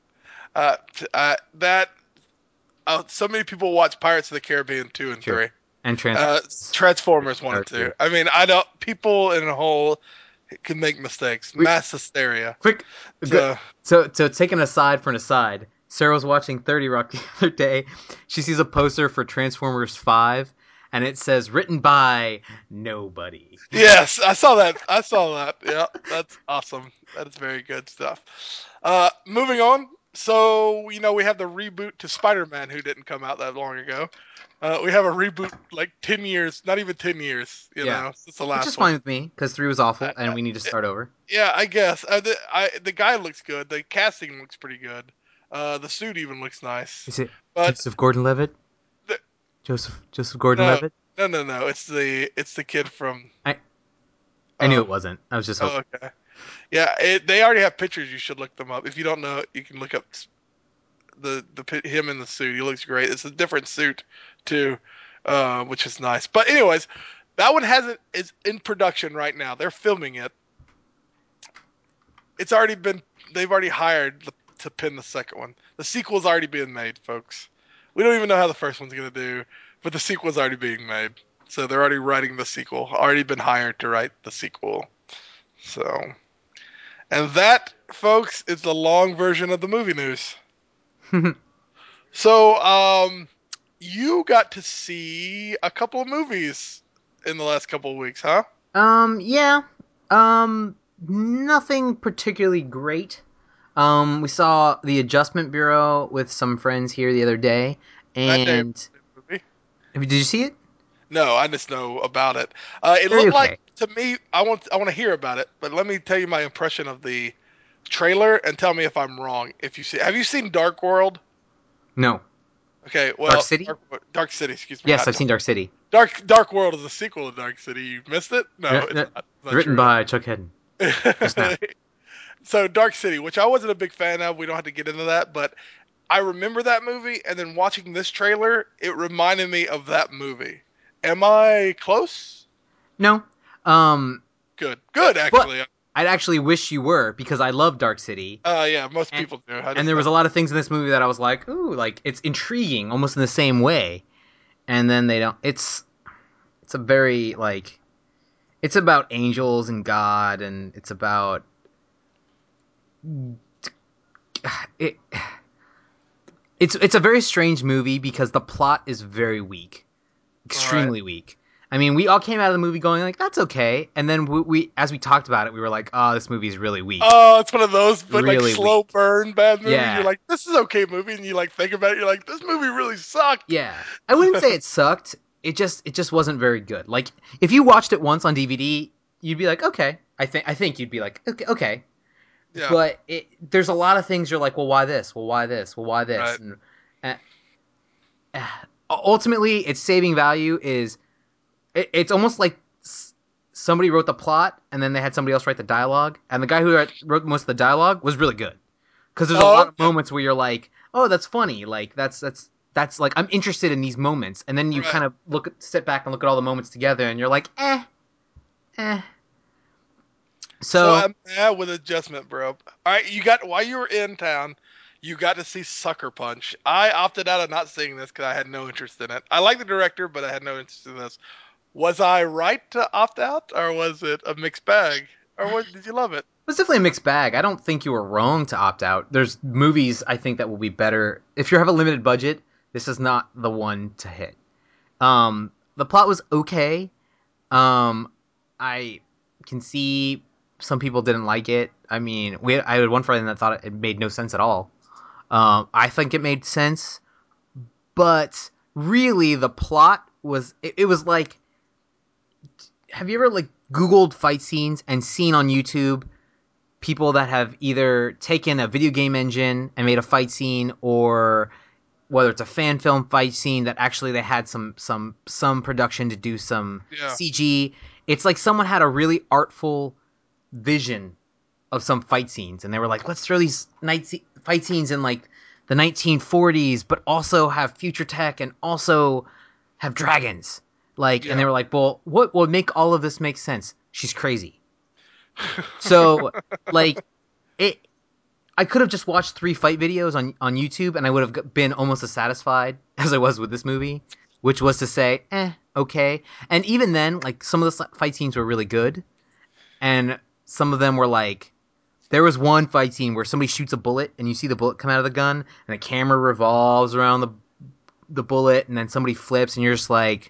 That so many people watch Pirates of the Caribbean 2 and True. 3. And Uh, Transformers Transformers 1 are and 2. too. I mean, I don't. People in a whole can make mistakes. Wait, Mass hysteria. quick, good. So So taking aside for an aside, Sarah was watching 30 Rock the other day. She sees a poster for Transformers 5, and it says written by nobody. yes, I saw that. I saw that. Yeah, that's awesome. That is very good stuff. Moving on. So we have the reboot to Spider-Man, who didn't come out that long ago. We have a reboot like 10 years, not even 10 years. Yeah, Since the which is last fine one. with me because 3 was Uh, awful, and uh, we need to start over. yeah, I guess. The guy looks good. The casting looks pretty good. The suit even looks nice. Is it But Joseph Gordon-Levitt? the, Joseph no, Gordon-Levitt? no. It's the kid from. I I knew Uh, it wasn't. I was just hoping. oh, okay. Yeah, they already have pictures. You should look them up. If you don't know it, you can look up him in the suit. He looks great. It's a different suit too, which is nice. But anyways, that one hasn't is in production right now. They're filming it. It's already been. They've already hired to pin the second one. The sequel's already being made, folks. We don't even know how the first one's gonna do, but the sequel's already being made. So they're already writing the sequel. Already been hired to write the sequel. So, and that, folks, is the long version of the movie news. So, you got to see a couple of movies in the last couple of weeks, huh? Yeah. Nothing particularly great. We saw The Adjustment Bureau with some friends here the other day, That day and movie. did you see it? No, I just know about it. It Very looked like okay. to me. I want to hear about it, but let me tell you my impression of the trailer and tell me if I'm wrong. If you see, have you seen Dark World? No. Okay, Dark well, City? Dark City. Excuse me, Yes, not I've seen Dark City. Dark World is a sequel to Dark City. You missed it? No, it's not. It's not Written true by Chuck Hedden. Just now. yet. So Dark City, which I wasn't a big fan of. We don't have to get into that, but I remember that movie, and then watching this trailer, it reminded me of that movie. Am I close? No. Um, Good, But actually. I'd actually wish you were, because I love Dark City. Yeah, most And, people do. and there was a lot of things in this movie that I was like, ooh, like it's intriguing, almost in the same way. And then they don't. It's a very like, it's about angels and God, and it's about it. It's a very strange movie because the plot is very weak, Right. extremely weak. I mean, we all came out of the movie going like, "That's okay," and then we as we talked about it, we were like, "Oh, this movie is really weak, Oh, it's one of those, but like really slow weak." burn bad movies. You're Yeah, like, this is okay movie, and you like think about it. You're like, this movie really sucked. yeah. I wouldn't say it sucked. It just wasn't very good. Like if you watched it once on DVD, you'd be like, "Okay." I think you'd be like, "Okay." Okay. Yeah. But there's a lot of things you're like, well, why this? Well, why this? Well, why this? Right. And uh, ultimately, its saving value is it's almost like somebody wrote the plot and then they had somebody else write the dialogue, and the guy who wrote most of the dialogue was really good because there's a Oh, lot of moments where you're like, oh, that's funny, like that's like I'm interested in these moments, and then you right. kind of sit back and look at all the moments together, and you're like, eh. So So I'm mad with adjustment, bro. All right, you got while you were in town, you got to see Sucker Punch. I opted out of not seeing this because I had no interest in it. I like the director, but I had no interest in this. Was I right to opt out, or was it a mixed bag, or what? Did you love it? it's definitely a mixed bag. I don't think you were wrong to opt out. There's movies I think that will be better if you have a limited budget. This is not the one to hit. The plot was okay. I can see some people didn't like it. I mean, I had one friend that thought it made no sense at all. I think it made sense, but really the plot was it was like, have you ever like Googled fight scenes and seen on YouTube people that have either taken a video game engine and made a fight scene, or whether it's a fan film fight scene that actually they had some production to do some Yeah. CG. It's like someone had a really artful vision of some fight scenes, and they were like, let's throw these fight scenes in like the 1940s, but also have future tech and also have dragons. Like, and Yeah. they were like, well, what will make all of this make sense? She's crazy. So, like, it. I could have just watched 3 fight videos on YouTube, and I would have been almost as satisfied as I was with this movie, which was to say, okay. And even then, like, some of the fight scenes were really good, and some of them were like, there was one fight scene where somebody shoots a bullet, and you see the bullet come out of the gun, and the camera revolves around the bullet, and then somebody flips, and you're just like,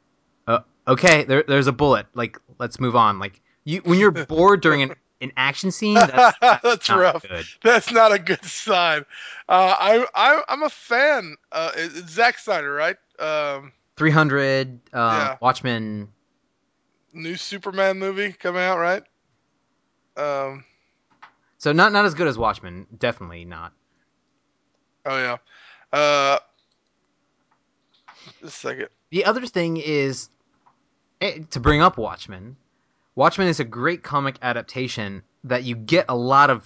okay, there's a bullet. Like, let's move on. Like, when you're bored during an action scene, that's That's not rough. good. That's not a good sign. I'm a fan. It's Zack Snyder, right? 300, Yeah. Watchmen. New Superman movie coming out, right? Um. So not as good as Watchmen. Definitely not. Oh yeah. Uh. Just a second. The other thing is, to bring up Watchmen. Watchmen is a great comic adaptation that you get a lot of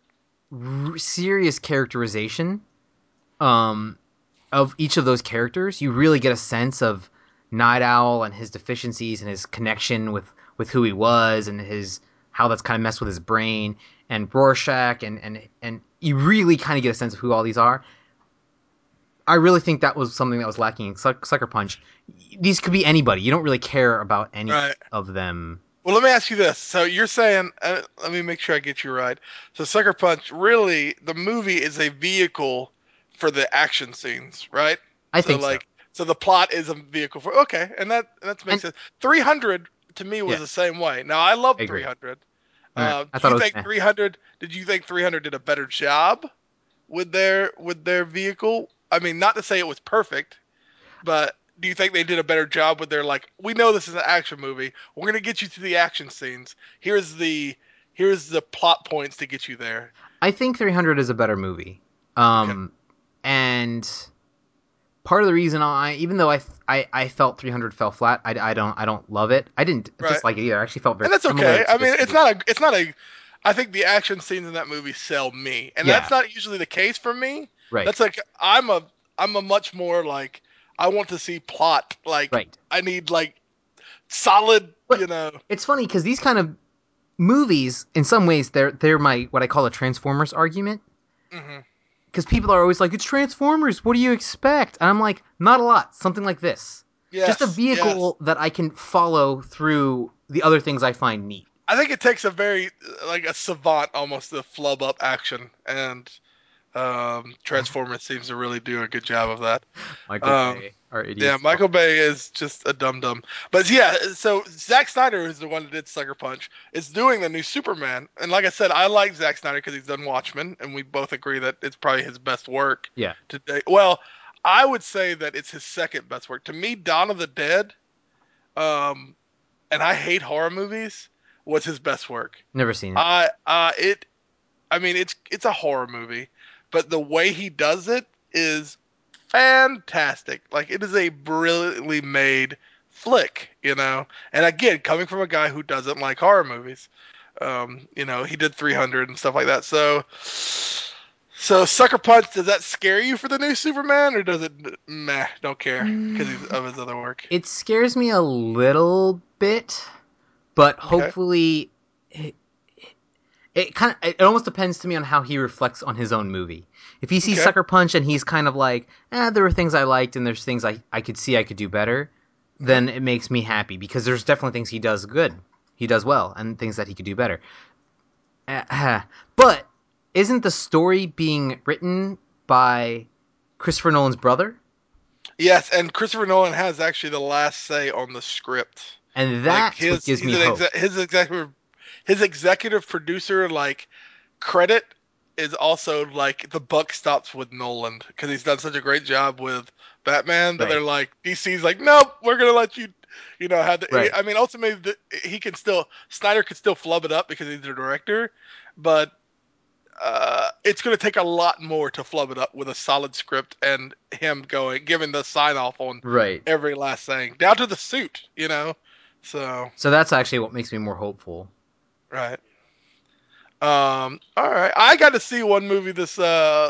serious characterization um, of each of those characters. You really get a sense of Night Owl and his deficiencies and his connection with who he was, and his how that's kind of messed with his brain, and Rorschach, and you really kind of get a sense of who all these are. I really think that was something that was lacking in Sucker Punch. These could be anybody. You don't really care about any Right. of them. Well, let me ask you this. So you're saying, let me make sure I get you right. So Sucker Punch, really, the movie is a vehicle for the action scenes, right? I So think so. like, so the plot is a vehicle for okay, and that makes And sense. 300 to me was yeah, the same way. Now I love I agree. 300. All right. I Do thought you it was. think 300? Did you think 300 did a better job with their vehicle? I mean, not to say it was perfect, but do you think they did a better job with their like? We know this is an action movie. We're gonna get you to the action scenes. Here's the plot points to get you there. I think 300 is a better movie. Okay, And part of the reason even though I felt 300 fell flat, I don't love it. I didn't right, dislike it either. I actually felt very and that's similar okay. to I mean, this it's movie. not a it's not a. I think the action scenes in that movie sell me, and that's Yeah, not usually the case for me. right, That's like I'm a much more like I want to see plot. Like right. I need like solid, But know. it's funny because these kind of movies, in some ways, they're my what I call a Transformers argument. Hmm. Because people are always like, "It's Transformers. What do you expect?" And I'm like, "Not a lot. Something like this. Just a Yes, yes. vehicle that I can follow through the other things I find neat." I think it takes a very like a savant almost to flub up action, and Transformers seems to really do a good job of that. Michael Um, Bay, our yeah, idiots. Michael Bay is just a dum dum. But yeah, so Zack Snyder, who's the one that did Sucker Punch, is doing the new Superman. And like I said, I like Zack Snyder because he's done Watchmen, and we both agree that it's probably his best work Yeah, today. Well, I would say that it's his second best work. To me, Dawn of the Dead, um, and I hate horror movies, was his best work. never seen it. I mean, it's a horror movie, but the way he does it is fantastic. Like it is a brilliantly made flick, And again, coming from a guy who doesn't like horror movies, he did 300 and stuff like that. So Sucker Punch, does that scare you for the new Superman, or does it? Meh, don't care because of his other work. It scares me a little bit, but Okay. hopefully, it almost depends to me on how he reflects on his own movie. If he sees Okay. Sucker Punch and he's kind of like, there were things I liked and there's things I could see I could do better, Mhm. then it makes me happy because there's definitely things he does good, he does well, and things that he could do better. But isn't the story being written by Christopher Nolan's brother? Yes, and Christopher Nolan has actually the last say on the script. And Like that's what gives me hope. his executive producer credit is also like the buck stops with Nolan because he's done such a great job with Batman that they're Right, like DC's like nope, we're gonna let you have the. right, I mean, ultimately he can still Snyder could still flub it up because he's the director, but it's going to take a lot more to flub it up with a solid script and him giving the sign off on right. every last thing, down to the suit. So, So that's actually what makes me more hopeful. right. All right. I got to see one movie this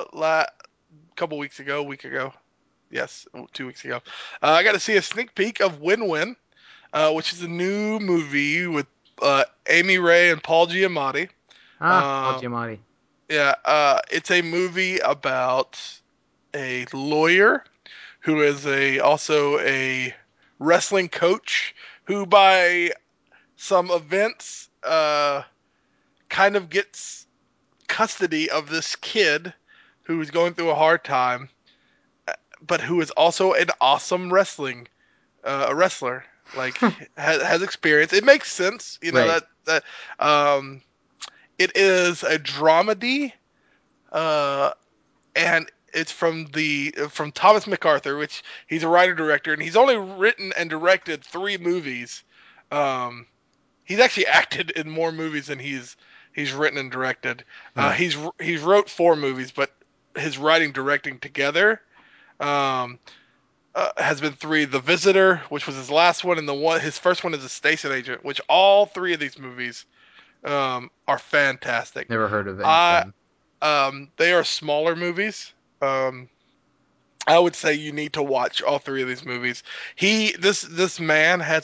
week ago. Yes, 2 weeks ago. I got to see a sneak peek of Win Win, which is a new movie with Amy Ray and Paul Giamatti. Paul Uh, Giamatti. yeah, it's a movie about a lawyer who is a also a wrestling coach who by some events kind of gets custody of this kid who's going through a hard time, but who is also an awesome a wrestler, like has experience. It makes sense, Right. that um, it is a dramedy, uh, and it's from Thomas MacArthur, which he's a writer director, and he's only written and directed 3 movies. Um, he's actually acted in more movies than he's written and directed. Huh. He's wrote 4 movies, but his writing directing together um, has been 3. The Visitor, which was his last one, and his first one is a station agent. Which all 3 of these movies are fantastic. Never heard of any of I them. They are smaller movies. Um, I would say you need to watch all 3 of these movies. This man has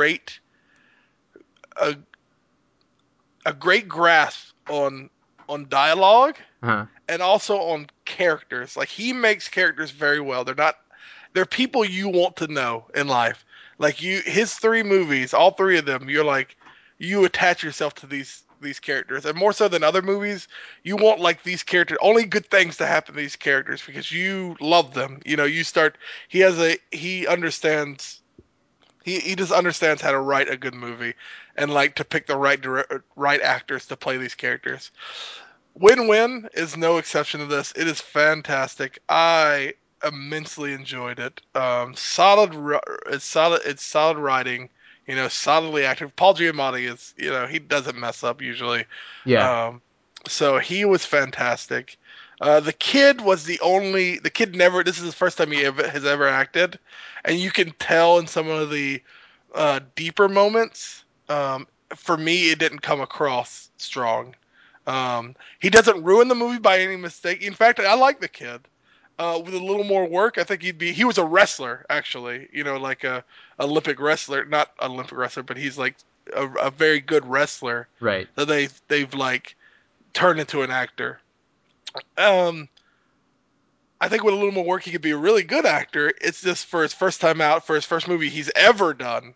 a, a great grasp on dialogue Huh. and also on characters. Like he makes characters very well. They're people you want to know in life. Like his 3 movies, all 3 of them, you attach yourself to these characters, and more so than other movies, you want like these characters only good things to happen to these characters because you love them. You start. He understands. He just understands how to write a good movie and like to pick the right actors to play these characters. Win Win is no exception to this. It is fantastic. I immensely enjoyed it. It's solid. It's solid writing. Solidly active. Paul Giamatti is. He doesn't mess up usually. Yeah. Um, so he was fantastic. The kid was the kid never. This is the first time has ever acted, and you can tell in some of the deeper moments. For me, it didn't come across strong. He doesn't ruin the movie by any mistake. In fact, I like the kid. With a little more work, I think he was a wrestler actually. Like a Olympic wrestler, not Olympic wrestler, but he's like a very good wrestler Right. that they've like turned into an actor. Um, I think with a little more work, he could be a really good actor. It's just for his first time out, for his first movie he's ever done.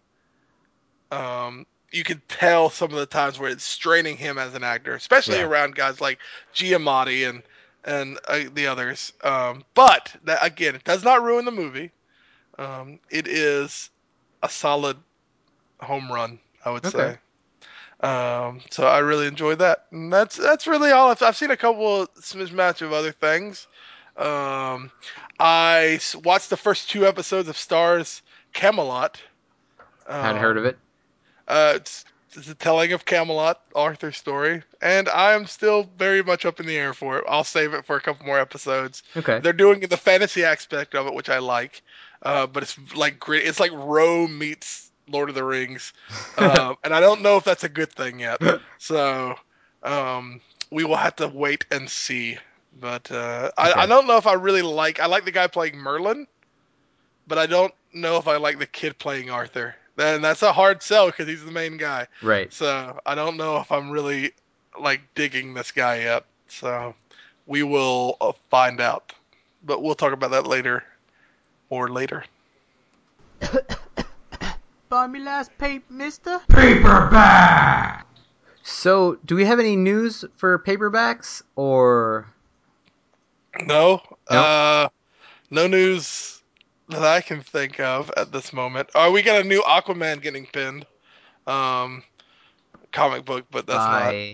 You can tell some of the times where it's straining him as an actor, especially Yeah. around guys like Giamatti and the others. But that, again, it does not ruin the movie. It is a solid home run, I would Okay. say. So I really enjoyed that. And that's really all. I've seen a couple of smash of other things. Um, watched the first two episodes of Star's Camelot. Hadn't heard of Um, it. it's a telling of Camelot, Arthur's story, and I'm still very much up in the air for it. I'll save it for a couple more episodes. Okay. They're doing the fantasy aspect of it, which I like, but it's like great. It's like Rome meets Lord of the Rings, and I don't know if that's a good thing yet. So um, we will have to wait and see. But I Okay. don't know if I really like. I like the guy playing Merlin, but I don't know if I like the kid playing Arthur. Then that's a hard sell because he's the main guy. Right. So I don't know if I'm really like digging this guy yet. So we will find out. But we'll talk about that later or later. Buy me last paper, mister. Paperback! So, do we have any news for paperbacks or No, no? no news that I can think of at this moment. Oh, we got a new Aquaman getting pinned, um, comic book, but that's not By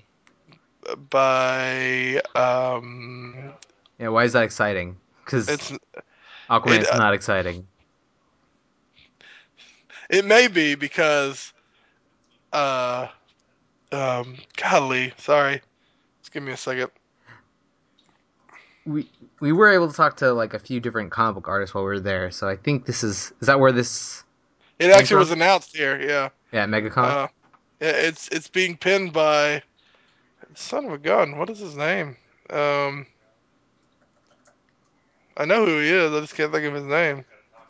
by. yeah, why is that exciting? Because It's it. Aquaman's not exciting. It may be because uh golly, sorry. Just give me a second. We were able to talk to like a few different comic book artists while we were there, so I think this is that where this It came actually was from? announced here, yeah. Yeah, MegaCon. Uh it's being pinned by son of a gun, what is his name? Um I know who he is, I just can't think of his name.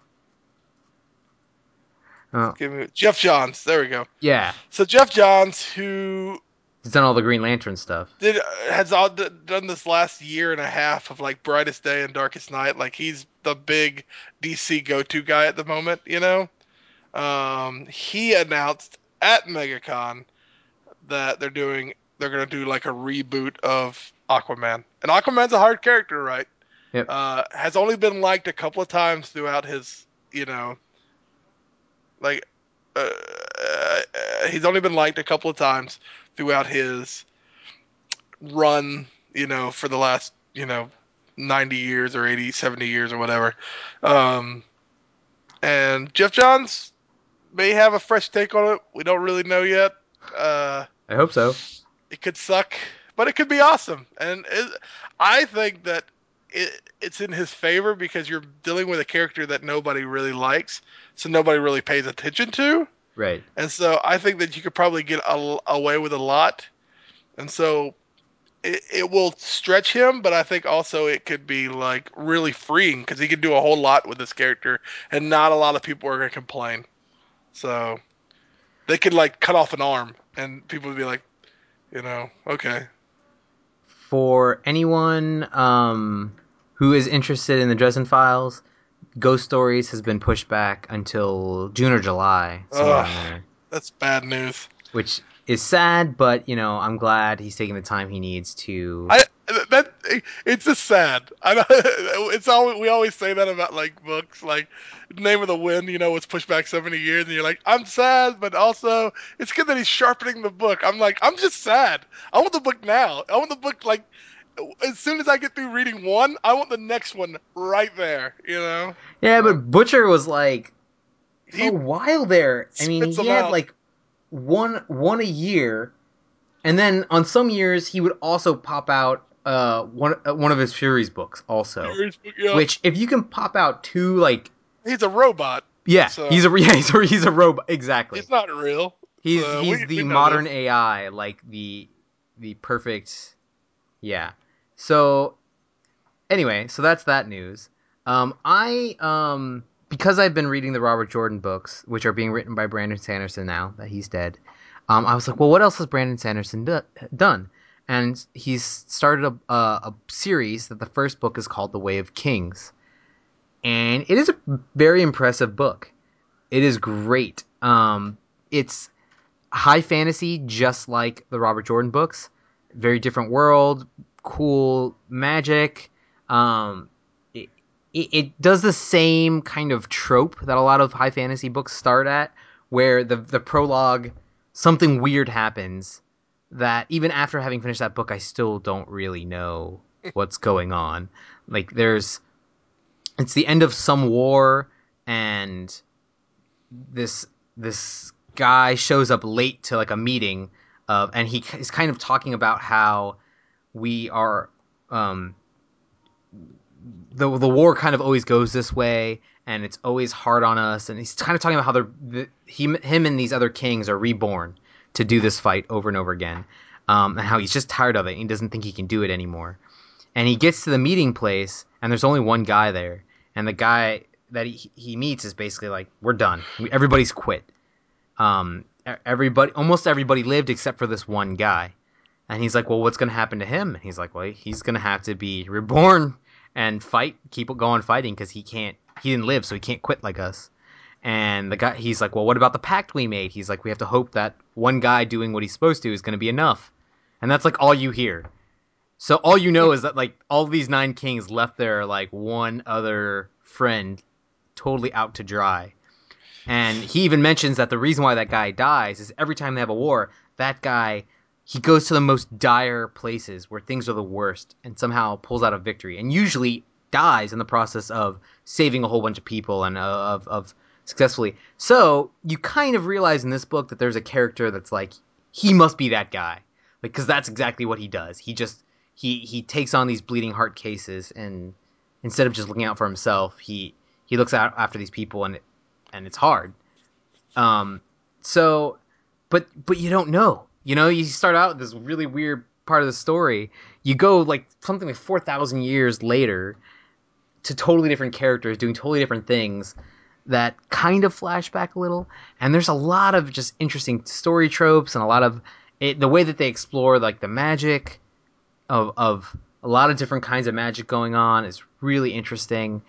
Oh, Give me Jeff Johns, there we go. yeah, So Jeff Johns, who he's done all the Green Lantern stuff. has all done this last year and a half of like Brightest Day and Darkest Night, like he's the big DC go-to guy at the moment, you know? He announced at MegaCon that they're gonna do like a reboot of Aquaman. And Aquaman's a hard character, right? Yep. Has only been liked a couple of times throughout his, you know, like uh, he's only been liked a couple of times throughout his run, for the last, 90 years or 80, 70 years or whatever. Um, and Jeff Johns may have a fresh take on it. We don't really know yet. Uh, I hope so. it could suck, but it could be awesome. And I think that it's in his favor because you're dealing with a character that nobody really likes, so nobody really pays attention to. Right. And so I think that you could probably get away with a lot. And so it will stretch him, but I think also it could be like really freeing because he could do a whole lot with this character, and not a lot of people are gonna complain. So they could like cut off an arm, and people would be like, okay. For anyone who is interested in the Dresden Files, Ghost Stories has been pushed back until June or July, somewhere in Ugh, there, that's bad news. which is sad, but I'm glad he's taking the time he needs to. I that it's just sad. I know it's always we always say that about like books, like Name of the Wind. Was pushed back so many years, and you're like, I'm sad, but also it's good that he's sharpening the book. I'm like, I'm just sad. I want the book now. I want the book like as soon as I get through reading one, I want the next one right there. Yeah, So but Butcher was like for a he while there. I mean, spits he them had out. like one a year, and then on some years he would also pop out one of his Furies books also. Yeah, Which if you can pop out two like he's a robot, yeah, so he's a yeah, he's a robot exactly. he's not real. So He's the we know this. modern AI, like the perfect yeah. So Anyway, so that's that news. Because I've been reading the Robert Jordan books, which are being written by Brandon Sanderson now that he's dead. I was like, well, what else has Brandon Sanderson done? And he's started a series that the first book is called The Way of Kings, and it is a very impressive book. It is great. It's high fantasy, just like the Robert Jordan books. Very different world, cool magic. Um, it does the same kind of trope that a lot of high fantasy books start at, where the prologue, something weird happens that even after having finished that book, I still don't really know what's going on. Like it's the end of some war, and this guy shows up late to like a meeting, and he is kind of talking about how we are the war kind of always goes this way, and it's always hard on us. And he's kind of talking about how him and these other kings are reborn to do this fight over and over again, and how he's just tired of it. And he doesn't think he can do it anymore. And he gets to the meeting place, and there's only one guy there, and the guy that he meets is basically like, "We're done. Everybody's quit. Almost everybody lived except for this one guy." And he's like, "Well, what's going to happen to him?" And he's like, "Well, he's going to have to be reborn and keep going fighting, because he didn't live, so he can't quit like us." And he's like, "Well, what about the pact we made?" He's like, "We have to hope that one guy doing what he's supposed to is going to be enough." And that's like all you hear. So all you know is that like all these 9 kings left their like one other friend totally out to dry. And he even mentions that the reason why that guy dies is every time they have a war, that guy, he goes to the most dire places where things are the worst and somehow pulls out a victory, and usually dies in the process of saving a whole bunch of people and of successfully. So you kind of realize in this book that there's a character that's like, he must be that guy, like, because that's exactly what he does. He takes on these bleeding heart cases, and instead of just looking out for himself, he looks out after these people, and it's hard. So, but you don't know. You know, you start out with this really weird part of the story. You go like something like 4,000 years later to totally different characters doing totally different things that kind of flashback a little. And there's a lot of just interesting story tropes, and a lot of the way that they explore like the magic of a lot of different kinds of magic going on is really interesting.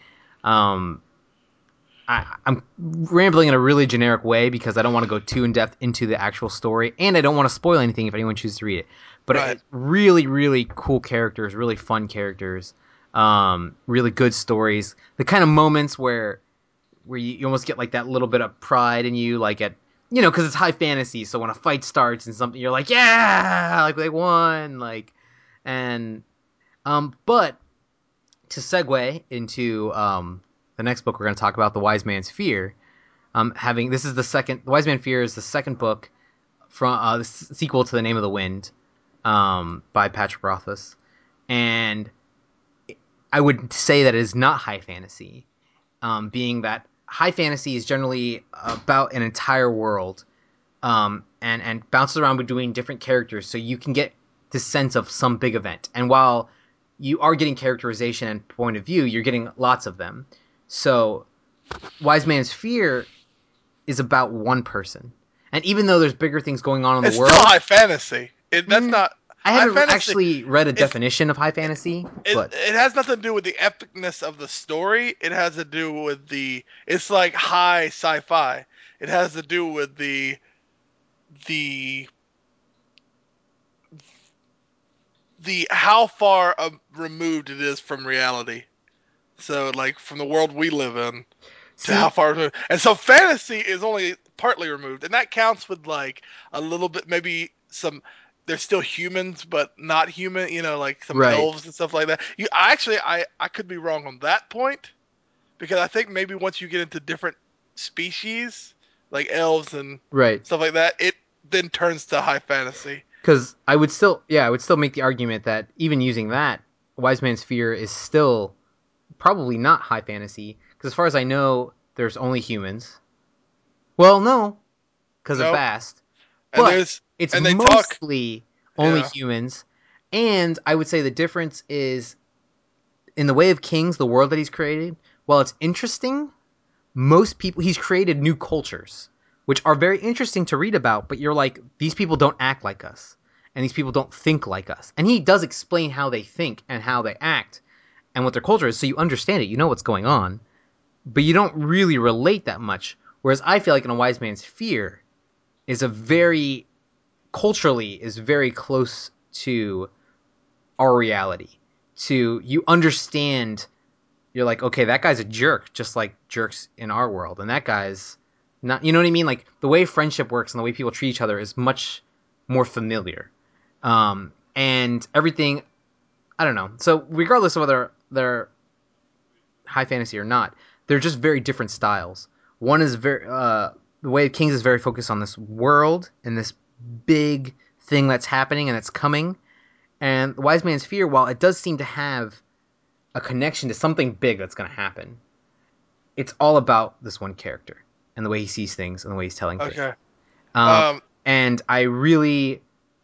I'm rambling in a really generic way because I don't want to go too in depth into the actual story, and I don't want to spoil anything if anyone chooses to read it. But Right. It's really, really cool characters, really fun characters, really good stories. The kind of moments where you almost get like that little bit of pride in you, like because it's high fantasy. So when a fight starts and something, you're like, yeah, like they won, like, and but to segue into the next book we're going to talk about, The Wise Man's Fear. The Wise Man's Fear is the second book from the sequel to The Name of the Wind, by Patrick Rothfuss, and I would say that it is not high fantasy, being that high fantasy is generally about an entire world, and bounces around between different characters, so you can get the sense of some big event. And while you are getting characterization and point of view, you're getting lots of them. So Wise Man's Fear is about one person. And even though there's bigger things going on in It's the world... still high fantasy. That's not... I high haven't fantasy, actually read a definition of high fantasy, but... It has nothing to do with the epicness of the story. It has to do with the... It's like high sci-fi. It has to do with the how far removed it is from reality. So, like, from the world we live in to how See, far removed. And so fantasy is only partly removed, and that counts with like a little bit, maybe some. They're still humans, but not human. Like some right. elves and stuff like that. I could be wrong on that point, because I think maybe once you get into different species, like elves and Right. stuff like that, it then turns to high fantasy. Because I would still make the argument that even using that, Wise Man's Fear is still probably not high fantasy. Because as far as I know, there's only humans. Well, no, because of Nope. Bast. And But there's it's and they talk. mostly only Yeah. humans. And I would say the difference is in the Way of Kings, the world that he's created, while it's interesting, most people he's created new cultures, which are very interesting to read about. But you're like, these people don't act like us, and these people don't think like us. And he does explain how they think and how they act and what their culture is, so you understand it. You know what's going on, but you don't really relate that much. Whereas I feel like in A Wise Man's Fear is a very culturally is very close to our reality. To you understand, you're like, okay, that guy's a jerk, just like jerks in our world, and that guy's not. You know what I mean? Like the way friendship works and the way people treat each other is much more familiar, and everything. I don't know. So regardless of whether they're high fantasy or not, they're just very different styles. One is very the Way of Kings is very focused on this world and this big thing that's happening and it's coming. And The Wise Man's Fear, while it does seem to have a connection to something big that's going to happen, it's all about this one character and the way he sees things and the way he's telling things. Okay. And I really,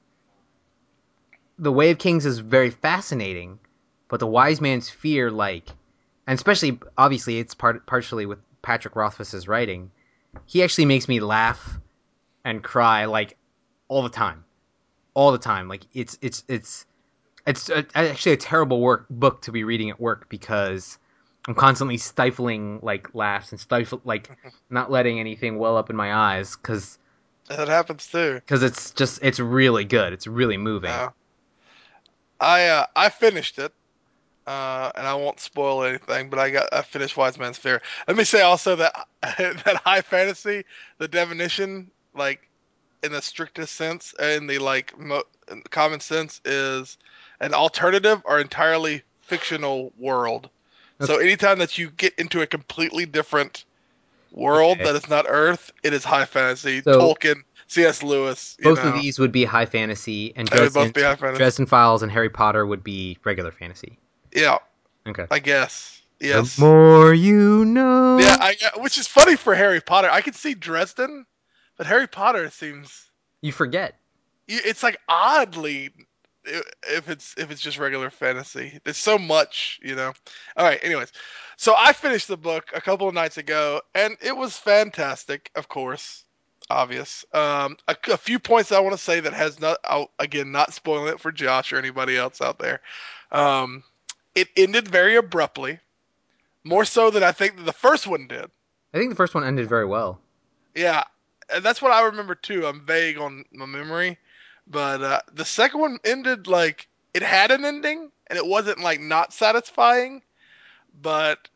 The Way of Kings is very fascinating, but The Wise Man's Fear, like, and especially obviously it's partially with Patrick Rothfuss's writing, he actually makes me laugh and cry like all the time. Like it's actually a terrible book to be reading at work because I'm constantly stifling like laughs and not letting anything well up in my eyes because That happens too. it's really good. It's really moving. I finished it, and I won't spoil anything, but I finished Wise Man's Fear. Let me say also that that high fantasy, the definition, like in the strictest sense, in the in common sense, is an alternative or entirely fictional world. So anytime that you get into a completely different world Okay. that is not Earth, it is high fantasy. So Tolkien, C.S. Lewis, both of these would be high fantasy, and they would both be high fantasy. Dresden Files and Harry Potter would be regular fantasy. Yeah, Okay. I guess. Yes. The more you know. Yeah, which is funny for Harry Potter. I could see Dresden, but Harry Potter seems You forget. it's like oddly if it's just regular fantasy. There's so much, you know. All right, anyways. So I finished the book a couple of nights ago and it was fantastic, of course. Obvious. A few points I want to say that has not again not spoiling it for Josh or anybody else out there. Um, it ended very abruptly, more so than I think that the first one did. I think the first one ended very well. Yeah, and that's what I remember too. I'm vague on my memory, but the second one ended like it had an ending, and it wasn't like not satisfying, but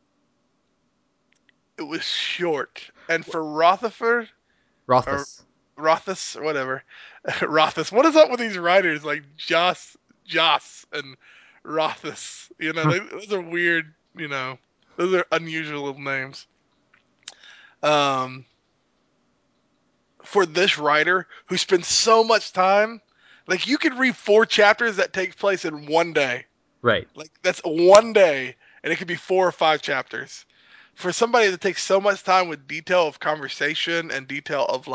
it was short. And for Rotherford or Rothfuss. Rothus or whatever, Rothus. What is up with these writers like Joss and Rothus? You know, those are weird. You know, those are unusual names. Um, for this writer who spends so much time, like you could read 4 chapters that take place in one day. Right. Like that's one day, and it could be 4 or 5 chapters. For somebody that takes so much time with detail of conversation and detail of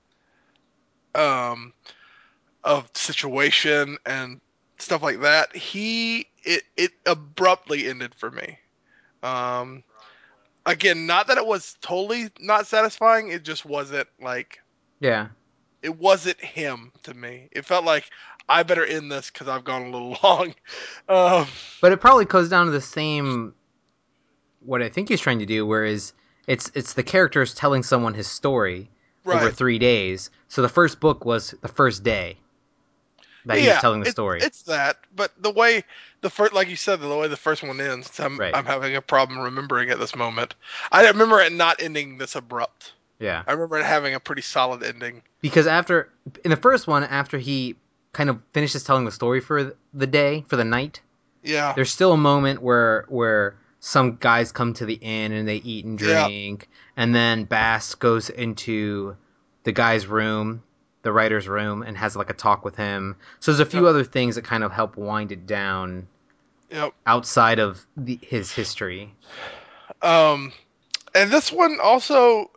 um of situation and stuff like that, it abruptly ended for me. Um, Again, not that it was totally not satisfying, it just wasn't like Yeah. it wasn't him to me. It felt like I better end this because I've gone a little long. Um, But it probably goes down to the same what I think he's trying to do, whereas it's the characters telling someone his story over right. 3 days. So the first book was the first day that he was Yeah, telling the story. it's that. But the way the first, like you said, the way the first one ends, Right. I'm having a problem remembering at this moment. I remember it not ending this abrupt. Yeah. I remember it having a pretty solid ending. Because in the first one, after he kind of finishes telling the story for the night, Yeah. there's still a moment where some guys come to the inn and they eat and Yeah. drink, and then Bass goes into the guy's room, the writer's room, and has like a talk with him. So there's a few other things that kind of help wind it down Yep. outside of his history. And this one also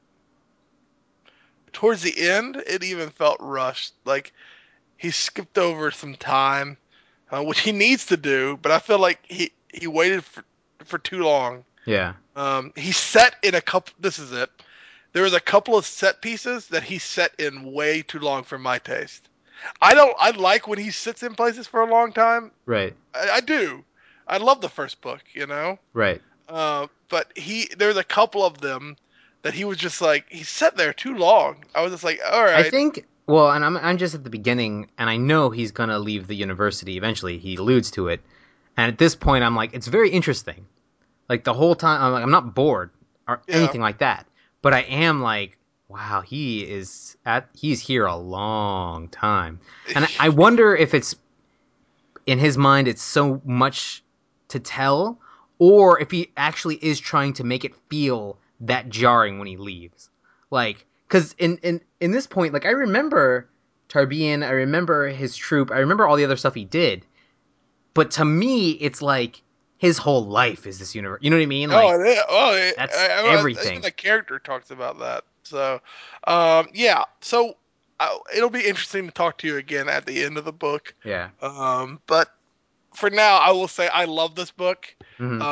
towards the end, it even felt rushed. Like he skipped over some time, which he needs to do. But I feel like he waited for too long. Yeah. He set in a couple. This is it. There was a couple of set pieces that he set in way too long for my taste. I don't. I like when he sits in places for a long time. Right. I do. I love the first book, you know. Right. But there's a couple of them that he was just like he sat there too long. I was just like, all I right, think. Well, and I'm just at the beginning, and I know he's gonna leave the university eventually. He alludes to it, and at this point, I'm like, it's very interesting. Like the whole time, I'm like, I'm not bored or yeah, anything like that, but I am like, wow, he's here a long time, and I wonder if it's in his mind, it's so much to tell, or if he actually is trying to make it feel that jarring when he leaves. Like, because in this point, like I remember Tarbean, I remember his troop, I remember all the other stuff he did, but to me, it's like his whole life is this universe. You know what I mean? Like that's even everything. the character talks about that. So, yeah. So it'll be interesting to talk to you again at the end of the book. Yeah. But for now, I will say I love this book. Hmm.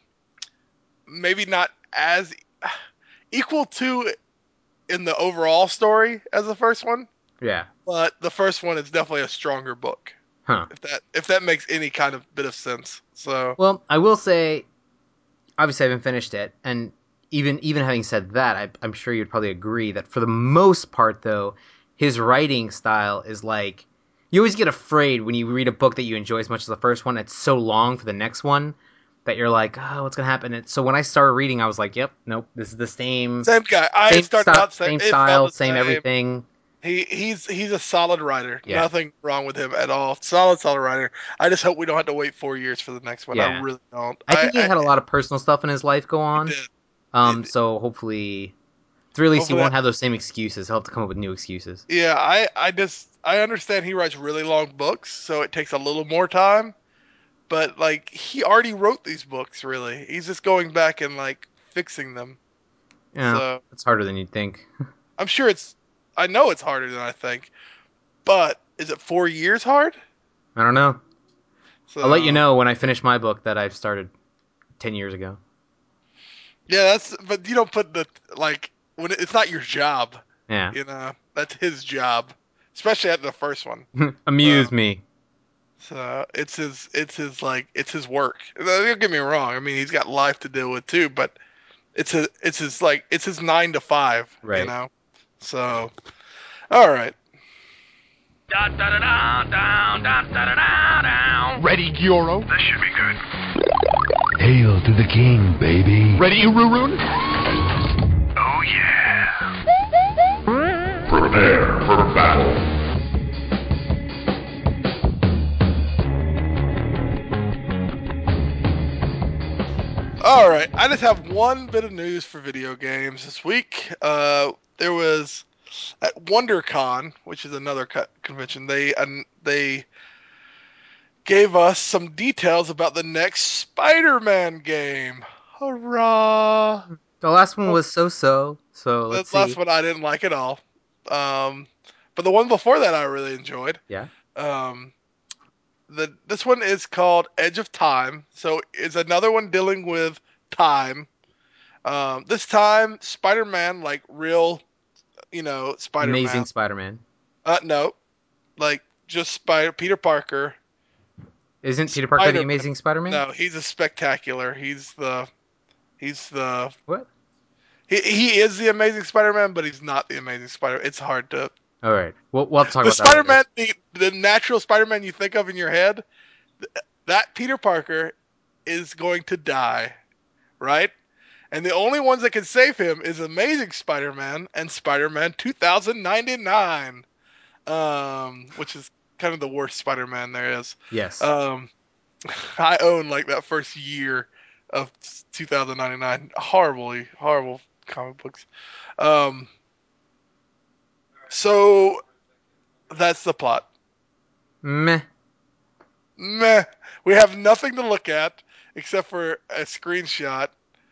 Maybe not as equal to in the overall story as the first one, Yeah. but the first one is definitely a stronger book. Huh. If that makes any kind of bit of sense. So Well, I will say, obviously, I haven't finished it, and even having said that, I'm sure you'd probably agree that for the most part, though, his writing style is like you always get afraid when you read a book that you enjoy as much as the first one. It's so long for the next one that you're like, oh, what's gonna happen? And so when I started reading, I was like, yep, nope, this is the same, same guy. I started out same. same It felt style, the same same. everything. He's a solid writer. Yeah, Nothing wrong with him at all. Solid writer. I just hope we don't have to wait 4 years for the next one. I yeah. really don't. I think he had a lot of personal stuff in his life go He on. did. It, So hopefully, at the very least, he hopefully, won't have those same excuses. He'll have to come up with new excuses. yeah. I understand he writes really long books, so it takes a little more time. But like he already wrote these books. Really, he's just going back and like fixing them. Yeah, So it's harder than you'd think. I'm sure it's. I know it's harder than I think. But is it 4 years hard? I don't know. I'll let you So know when I finish my book that I've started 10 years ago. yeah, that's. But you don't put the like when it's not your job. Yeah. You know, that's his job, especially at the first one. So, Amuse me. so it's his work. Don't get me wrong. I mean, he's got life to deal with too, but it's his 9 to 5. You Right. know. So all right. Ready, Gyoro? This should be good. Hail to the king, baby. Ready, Ururun? Oh yeah. Prepare for battle. All right. I just have one bit of news for video games this week. There was at WonderCon, which is another convention. They gave us some details about the next Spider-Man game. Hurrah! The last one Oh, was so. So the let's last see. one I didn't like at all. Um, but the one before that I really enjoyed. Yeah. Um, this one is called Edge of Time. So it's another one dealing with time. This time Spider-Man, like real, Amazing Spider-Man. Spider-Man. No, like just Peter Parker. Isn't Peter Parker the Spider-Man. Amazing Spider-Man? No, he's a spectacular. He's the What? he is the Amazing Spider-Man, but he's not the Amazing Spider. It's hard to All right. We'll have to talk the about that later. Spider-Man, the natural Spider-Man you think of in your head. That Peter Parker is going to die, right? And the only ones that can save him is Amazing Spider-Man and Spider-Man 2099, which is kind of the worst Spider-Man there is. Yes. Um, I own like that first year of 2099. Horrible comic books. Um, so that's the plot. Meh. Meh. We have nothing to look at except for a screenshot,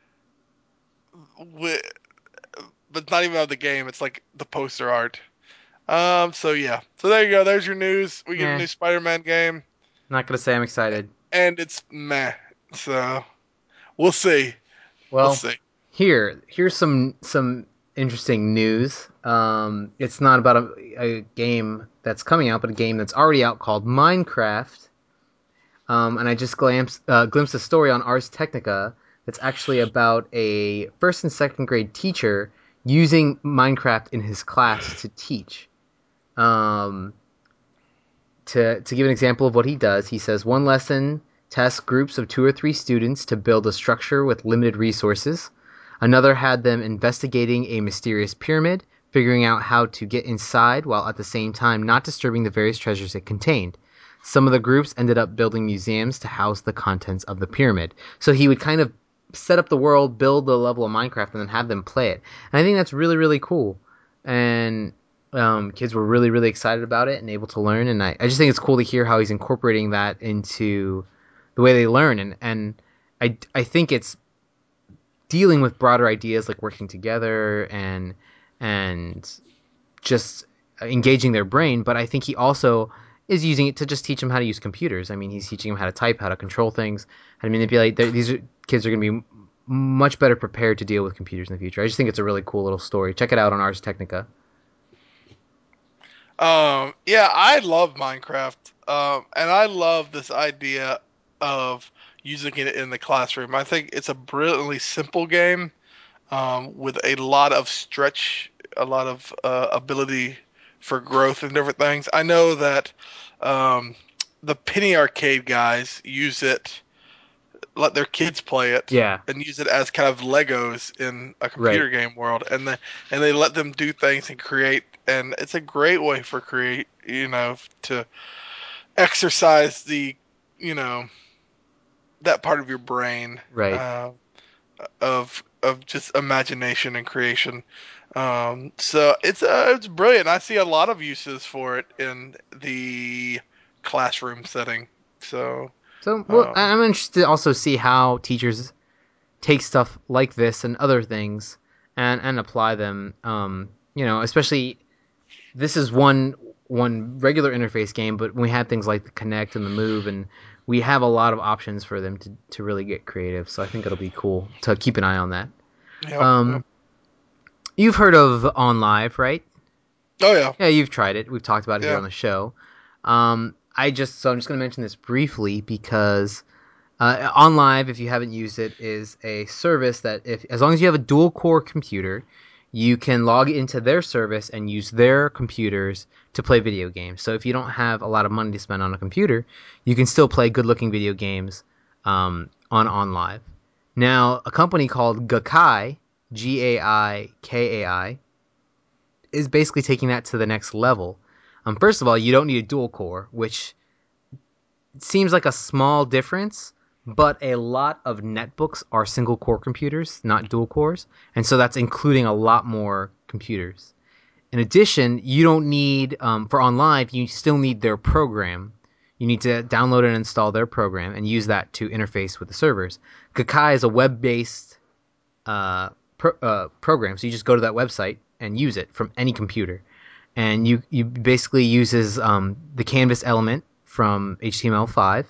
with, but not even of the game. It's like the poster art. So yeah. So there you go. There's your news. We get a Yeah. new Spider-Man game, Not gonna say I'm excited. and it's meh. So we'll see. We'll Well, see. here's some interesting news. It's not about a game that's coming out, but a game that's already out called Minecraft. And I just glimpsed a story on Ars Technica that's actually about a first and second grade teacher using Minecraft in his class to teach. Um, to give an example of what he does, he says one lesson tests groups of 2 or 3 students to build a structure with limited resources. Another had them investigating a mysterious pyramid, figuring out how to get inside while at the same time not disturbing the various treasures it contained. Some of the groups ended up building museums to house the contents of the pyramid. So he would kind of set up the world, build the level of Minecraft, and then have them play it. And I think that's really, really cool. And kids were really, really excited about it and able to learn. And I just think it's cool to hear how he's incorporating that into the way they learn. And I think it's dealing with broader ideas like working together and just engaging their brain. But I think he also is using it to just teach them how to use computers. I mean, he's teaching them how to type, how to control things, how to manipulate. Kids are going to be much better prepared to deal with computers in the future. I just think it's a really cool little story. Check it out on Ars Technica. Yeah, I love Minecraft. And I love this idea of using it in the classroom. I think it's a brilliantly simple game, with a lot of stretch, a lot of ability for growth and different things. I know that um, the Penny Arcade guys use it, let their kids play it, Yeah, and use it as kind of Legos in a right. computer game world, and they let them do things and create, and it's a great way for to exercise the, you know, that part of your brain, Right. of just imagination and creation. So it's brilliant. I see a lot of uses for it in the classroom setting. So So, well, um, I'm interested to also see how teachers take stuff like this and other things and apply them. Especially this is one regular interface game, but we had things like the Connect and the Move, and we have a lot of options for them to really get creative. So I think it'll be cool to keep an eye on that. yep, yep. Um, you've heard of OnLive, right? Oh yeah, Yeah, you've tried it. We've talked about it here yeah. on the show. I'm just going to mention this briefly because OnLive, if you haven't used it, is a service that if as long as you have a dual core computer, you can log into their service and use their computers to play video games. So if you don't have a lot of money to spend on a computer, you can still play good-looking video games on OnLive. Now, a company called Gaikai, Gaikai, is basically taking that to the next level. First of all, you don't need a dual core, which seems like a small difference, but a lot of netbooks are single core computers, not dual cores, and so that's including a lot more computers. In addition, you don't need for OnLive, you still need their program. You need to download and install their program and use that to interface with the servers. Gaikai is a web-based program, so you just go to that website and use it from any computer. And you basically uses the Canvas element from HTML5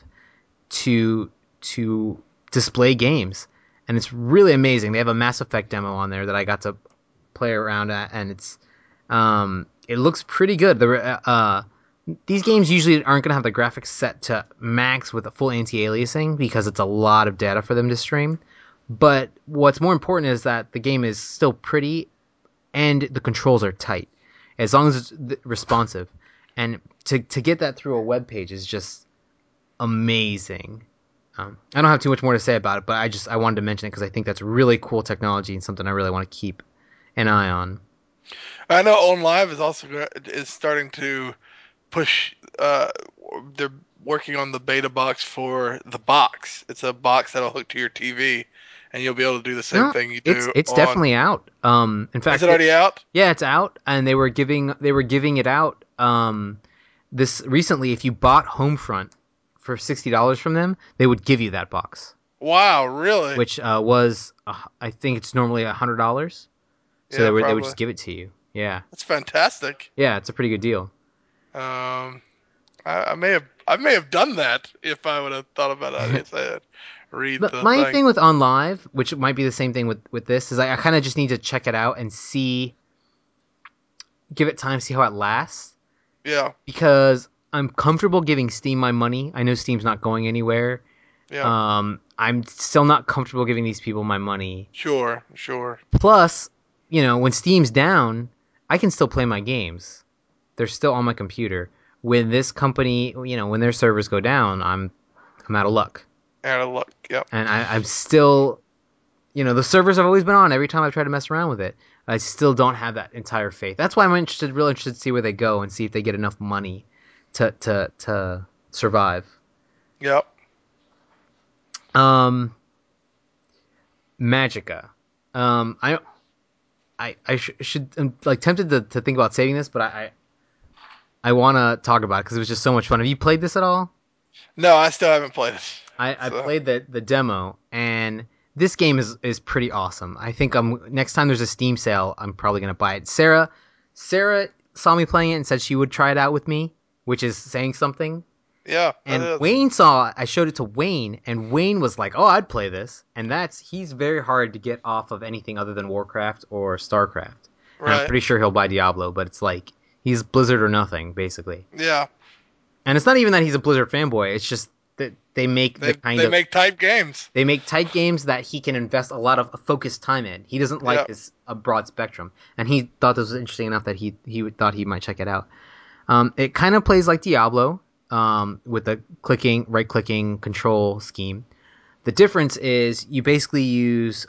to display games, and it's really amazing. They have a Mass Effect demo on there that I got to play around at, and it looks pretty good. These games usually aren't going to have the graphics set to max with a full anti-aliasing because it's a lot of data for them to stream. But what's more important is that the game is still pretty and the controls are tight, as long as it's responsive. And to get that through a web page is just amazing. I don't have too much more to say about it, but I wanted to mention it because I think that's really cool technology and something I really want to keep an eye on. I know OnLive is also is starting to push. They're working on the beta box for the box. It's a box that'll hook to your TV, and you'll be able to do the same No, thing you it's do it's on. definitely out. In Is fact, it already out? yeah, it's out, and they were giving it out. This recently, if you bought Homefront for $60 from them, they would give you that box, Wow, really? which was I think it's normally $100. So Yeah, they would probably. just give it to you. Yeah, That's fantastic. yeah, it's a pretty good deal. Um, I may have done that if I would have thought about it. I didn't say it. Read But the my thing. thing with On Live, which might be the same thing with this, is I kind of just need to check it out and give it time, see how it lasts. Yeah, Because I'm comfortable giving Steam my money. I know Steam's not going anywhere. yeah, I'm still not comfortable giving these people my money. sure. Plus, when Steam's down, I can still play my games. They're still on my computer. When this company, when their servers go down, I'm out of luck. Out of luck. Yep. And I'm still, the servers have always been on every time I've tried to mess around with it. I still don't have that entire faith. That's why I'm really interested to see where they go and see if they get enough money to survive. Yep. Magica. I'm like tempted to think about saving this, but I want to talk about it because it was just so much fun. Have you played this at all? No, I still haven't played it. I So, played the demo, and this game is pretty awesome. I think next time there's a Steam sale, I'm probably gonna buy it. Sarah saw me playing it and said she would try it out with me, which is saying something. yeah, that And is. I showed it to Wayne, and Wayne was like, "Oh, I'd play this." And he's very hard to get off of anything other than Warcraft or Starcraft. And I'm Right. pretty sure he'll buy Diablo, but it's like he's Blizzard or nothing, basically. Yeah. And it's not even that he's a Blizzard fanboy. It's just that they make They make type games. they make tight games that he can invest a lot of focused time in. He doesn't like Yep. this a broad spectrum, and he thought this was interesting enough that he thought he might check it out. It kind of plays like Diablo, with the right clicking control scheme. The difference is you basically use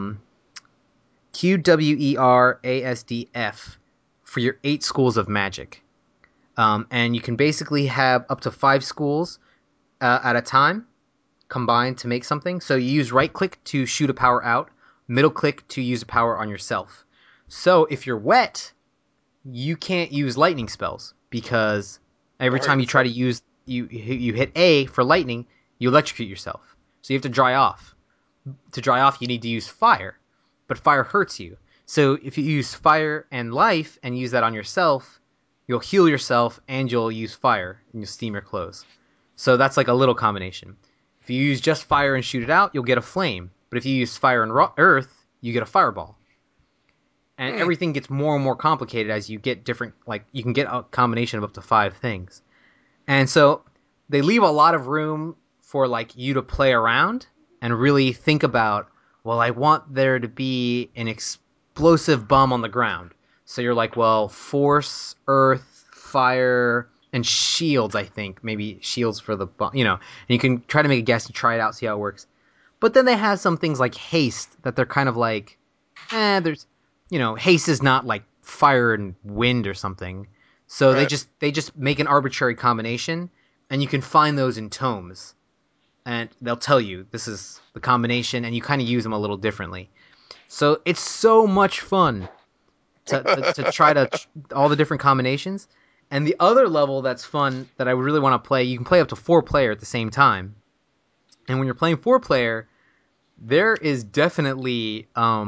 QWERASDF for your 8 schools of magic. And you can basically have up to 5 schools at a time combined to make something. So you use right click to shoot a power out, middle click to use a power on yourself. So if you're wet, you can't use lightning spells because every time you try to use you hit A for lightning, you electrocute yourself. So you have to dry off. To dry off, you need to use fire, but fire hurts you. So if you use fire and life and use that on yourself, you'll heal yourself and you'll use fire and you'll steam your clothes. So that's like a little combination. If you use just fire and shoot it out, you'll get a flame. But if you use fire and earth, you get a fireball. And everything gets more and more complicated as you get different, like you can get a combination of up to 5 things. And so they leave a lot of room for like you to play around and really think about, well, I want there to be an explosive bomb on the ground. So you're like, well, force, earth, fire, and shields, I think. Maybe shields for the bomb, and you can try to make a guess and try it out, see how it works. But then they have some things like haste that they're kind of like, there's, haste is not like fire and wind or something. So Right. they just make an arbitrary combination, and you can find those in tomes, and they'll tell you this is the combination, and you kind of use them a little differently. So it's so much fun to try all the different combinations. And the other level that's fun that I would really want to play, you can play up to 4-player at the same time. And when you're playing 4-player, there is definitely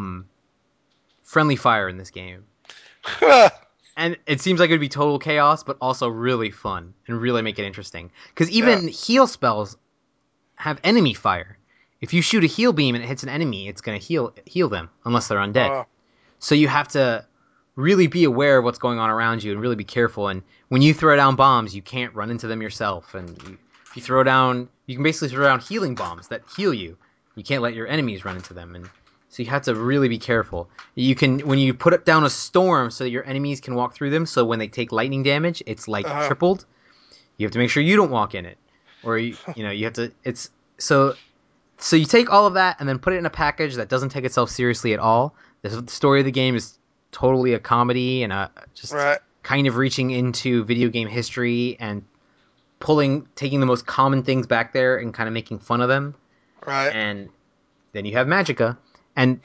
friendly fire in this game. And it seems like it would be total chaos, but also really fun and really make it interesting. Because even heal spells have enemy fire. If you shoot a heal beam and it hits an enemy, it's going to heal them, unless they're undead. So you have to really be aware of what's going on around you and really be careful. And when you throw down bombs, you can't run into them yourself. And if you can basically throw down healing bombs that heal you. You can't let your enemies run into them. And so you have to really be careful. When you put down a storm so that your enemies can walk through them, so when they take lightning damage, it's like tripled. You have to make sure you don't walk in it, or you have to. It's so you take all of that and then put it in a package that doesn't take itself seriously at all. The story of the game is totally a comedy and just kind of reaching into video game history and taking the most common things back there and kind of making fun of them. Right. And then you have Magica. And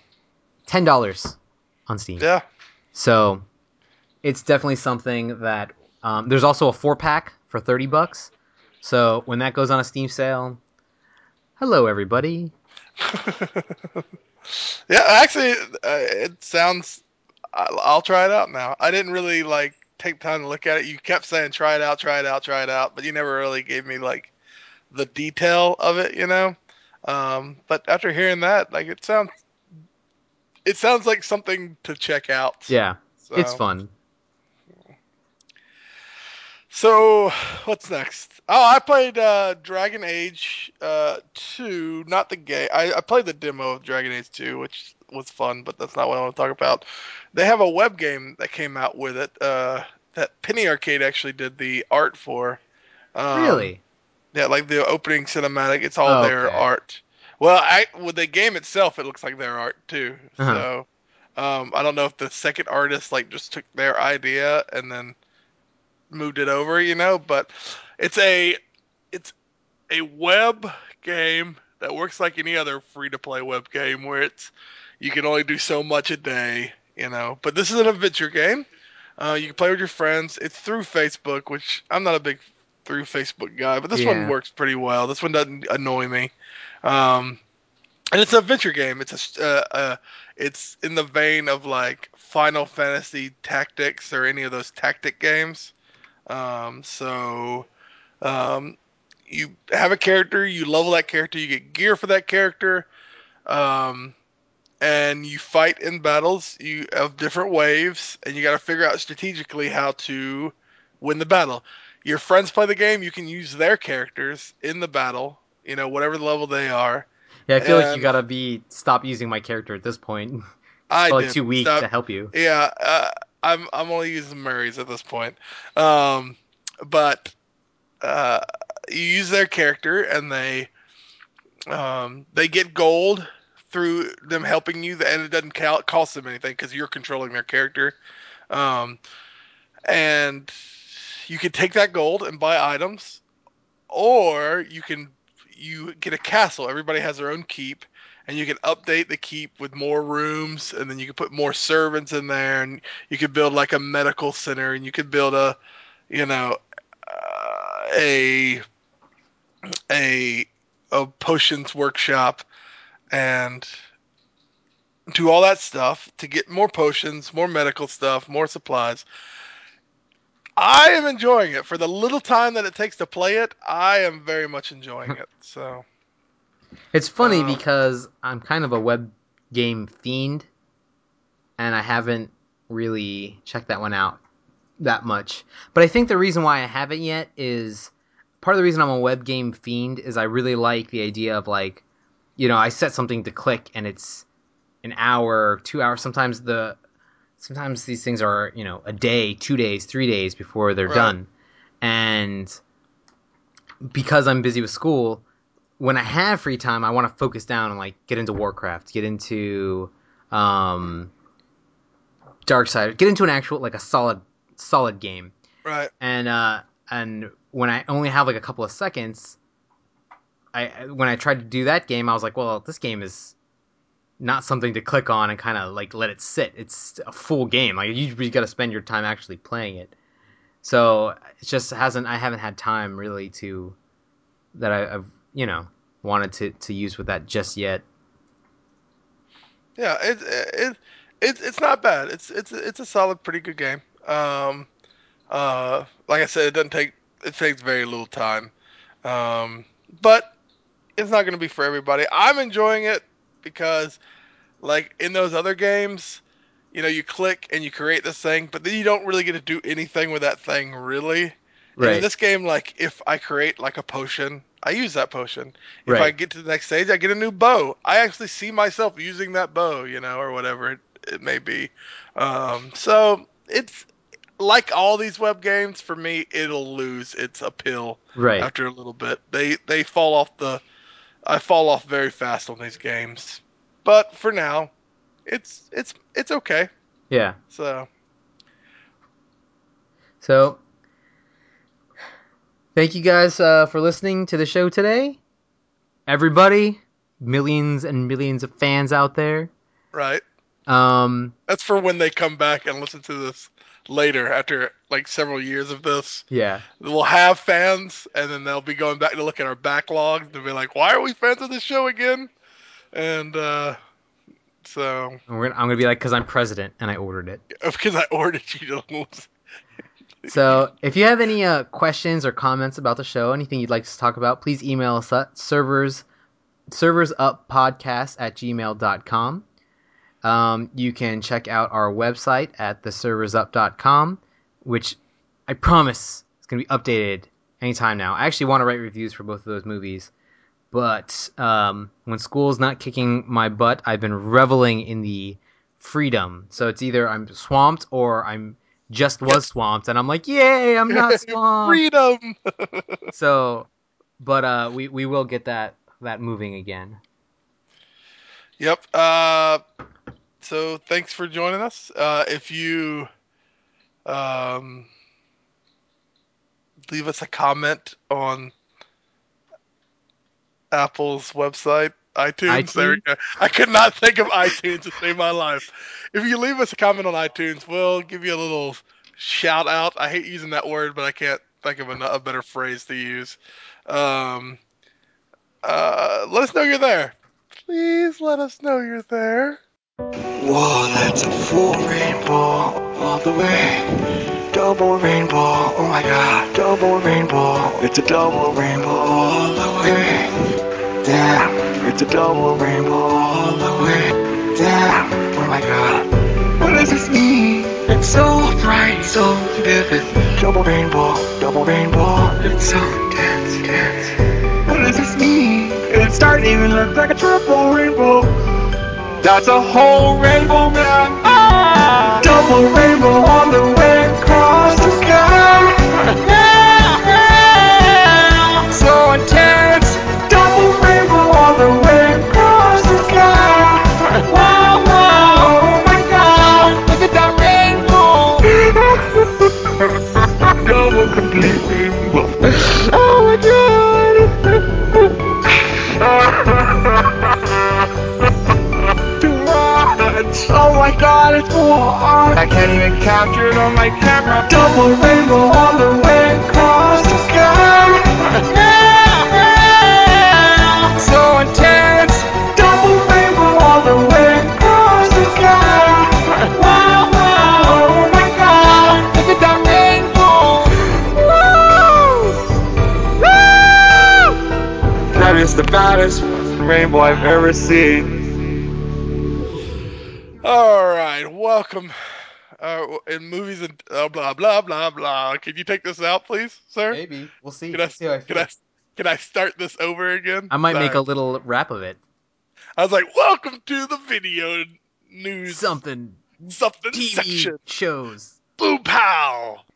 $10 on Steam. Yeah. So it's definitely something that there's also a 4-pack for $30. So when that goes on a Steam sale, hello everybody. Yeah, actually, it sounds. I'll try it out now. I didn't really like take time to look at it. You kept saying try it out, try it out, try it out, but you never really gave me like the detail of it, you know. But after hearing that, like it sounds like something to check out. Yeah, it's So fun. so what's next? Oh, I played Dragon Age 2, not the game. I played the demo of Dragon Age 2, which was fun, but that's not what I want to talk about. They have a web game that came out with it. That Penny Arcade actually did the art for. Um, Really? Yeah, like the opening cinematic, it's all Oh, their okay. art. Well, with the game itself, it looks like their art too. Uh-huh. So, I don't know if the second artist like just took their idea and then moved it over, you know. But it's a it's a web game that works like any other free to play web game, where you can only do so much a day, you know. But this is an adventure game. You can play with your friends. It's through Facebook, which I'm not a big through Facebook guy, but this one Yeah. works pretty well. This one doesn't annoy me. Um, and it's an adventure game. It's in the vein of like Final Fantasy Tactics or any of those tactic games. So um, you have a character, you level that character, you get gear for that character. Um, and you fight in battles. You have different waves, and you got to figure out strategically how to win the battle. Your friends play the game. You can use their characters in the battle. You know, whatever level they are. Yeah, I feel like you And gotta stop using my character at this point. It's I still like did too weak to stop. help you. Yeah, I'm only using Murray's at this point. Um, but uh, you use their character, and they get gold through them helping you, and it doesn't cost them anything because you're controlling their character. Um, and you can take that gold and buy items, or you get a castle. Everybody has their own keep, and you can update the keep with more rooms, and then you can put more servants in there, and you could build like a medical center, and you could build you know, a a a potions workshop, and do all that stuff to get more potions, more medical stuff, more supplies. I am enjoying it for the little time that it takes to play it. I am very much enjoying it. So, It's funny um, because I'm kind of a web game fiend, and I haven't really checked that one out that much. But I think the reason why I haven't yet is part of the reason I'm a web game fiend is I really like the idea of like, I set something to click and it's an hour, 2 hours. Sometimes these things are, a day, 2 days, 3 days before they're right, done. And because I'm busy with school, when I have free time, I want to focus down and like get into Warcraft, get into Darksiders, get into an actual like a solid game. right. And when I only have like a couple of seconds, when I tried to do that game, I was like, well, this game is not something to click on and kind of like let it sit. It's a full game. Like you got to spend your time actually playing it. So it just I haven't had time really I've wanted to use with that just yet. Yeah, it's not bad. It's a solid, pretty good game. Like I said, it takes very little time. Um, but it's not going to be for everybody. I'm enjoying it because, like in those other games, you click and you create this thing, but then you don't really get to do anything with that thing, really. And in Right, this game, like if I create like a potion, I use that potion. If I right. get to the next stage, I get a new bow. I actually see myself using that bow, or whatever it may be. So it's like all these web games for me, it'll lose its appeal Right. after a little bit. They fall off I fall off very fast on these games. But for now, it's okay. Yeah. So So thank you guys for listening to the show today. Everybody, millions and millions of fans out there. right. Um, That's for when they come back and listen to this later after like several years of this. yeah. We'll have fans, and then they'll be going back to look at our backlog. They'll be like, "Why are we fans of this show again?" And so I'm gonna be like, because I'm president and I ordered it. because I ordered you to lose. So, if you have any questions or comments about the show, anything you'd like to talk about, please email us at serversuppodcast@gmail.com. You can check out our website at theserversup.com, which I promise is going to be updated anytime now. I actually want to write reviews for both of those movies, but when school's not kicking my butt, I've been reveling in the freedom. So it's either I'm swamped or I'm just was swamped, and I'm like, yay, I'm not swamped. Freedom. So, but we will get that moving again. Yep. So thanks for joining us. If you leave us a comment on Apple's website, iTunes. There we go. I could not think of iTunes to save my life. If you leave us a comment on iTunes, we'll give you a little shout out. I hate using that word, but I can't think of a better phrase to use. Let us know you're there. Please let us know you're there. Whoa, that's a full rainbow all the way. Double rainbow, oh my god, double rainbow. It's a double rainbow all the way. Damn, it's a double rainbow all the way. Damn, oh my god. What does this mean? It's so bright, so vivid. Double rainbow, it's so intense. What does this mean? It's starting to even look like a triple rainbow. That's a whole rainbow, man. Ah! Double rainbow all the way across the sky. Yeah. So intense. Double rainbow all the way across the sky. Wow, wow. Oh my god. Look at that rainbow. Double complete rainbow. Oh my god. Too much. Oh my god, it's full on. I can't even capture it on my camera. Double rainbow all the way across the sky. Yeah. So intense. Double rainbow all the way across the sky. Wow, wow. Oh my god. Look at that rainbow. Woo! Woo! That is the baddest rainbow I've ever seen. All right, welcome. In movies and blah blah blah blah. Can you take this out, please, sir? Maybe. We'll see. Can I, We'll see how I feel. can I start this over again? I might Sorry. make a little rap of it. I was like, welcome to the video news Something TV section. shows. shows. Boo pow.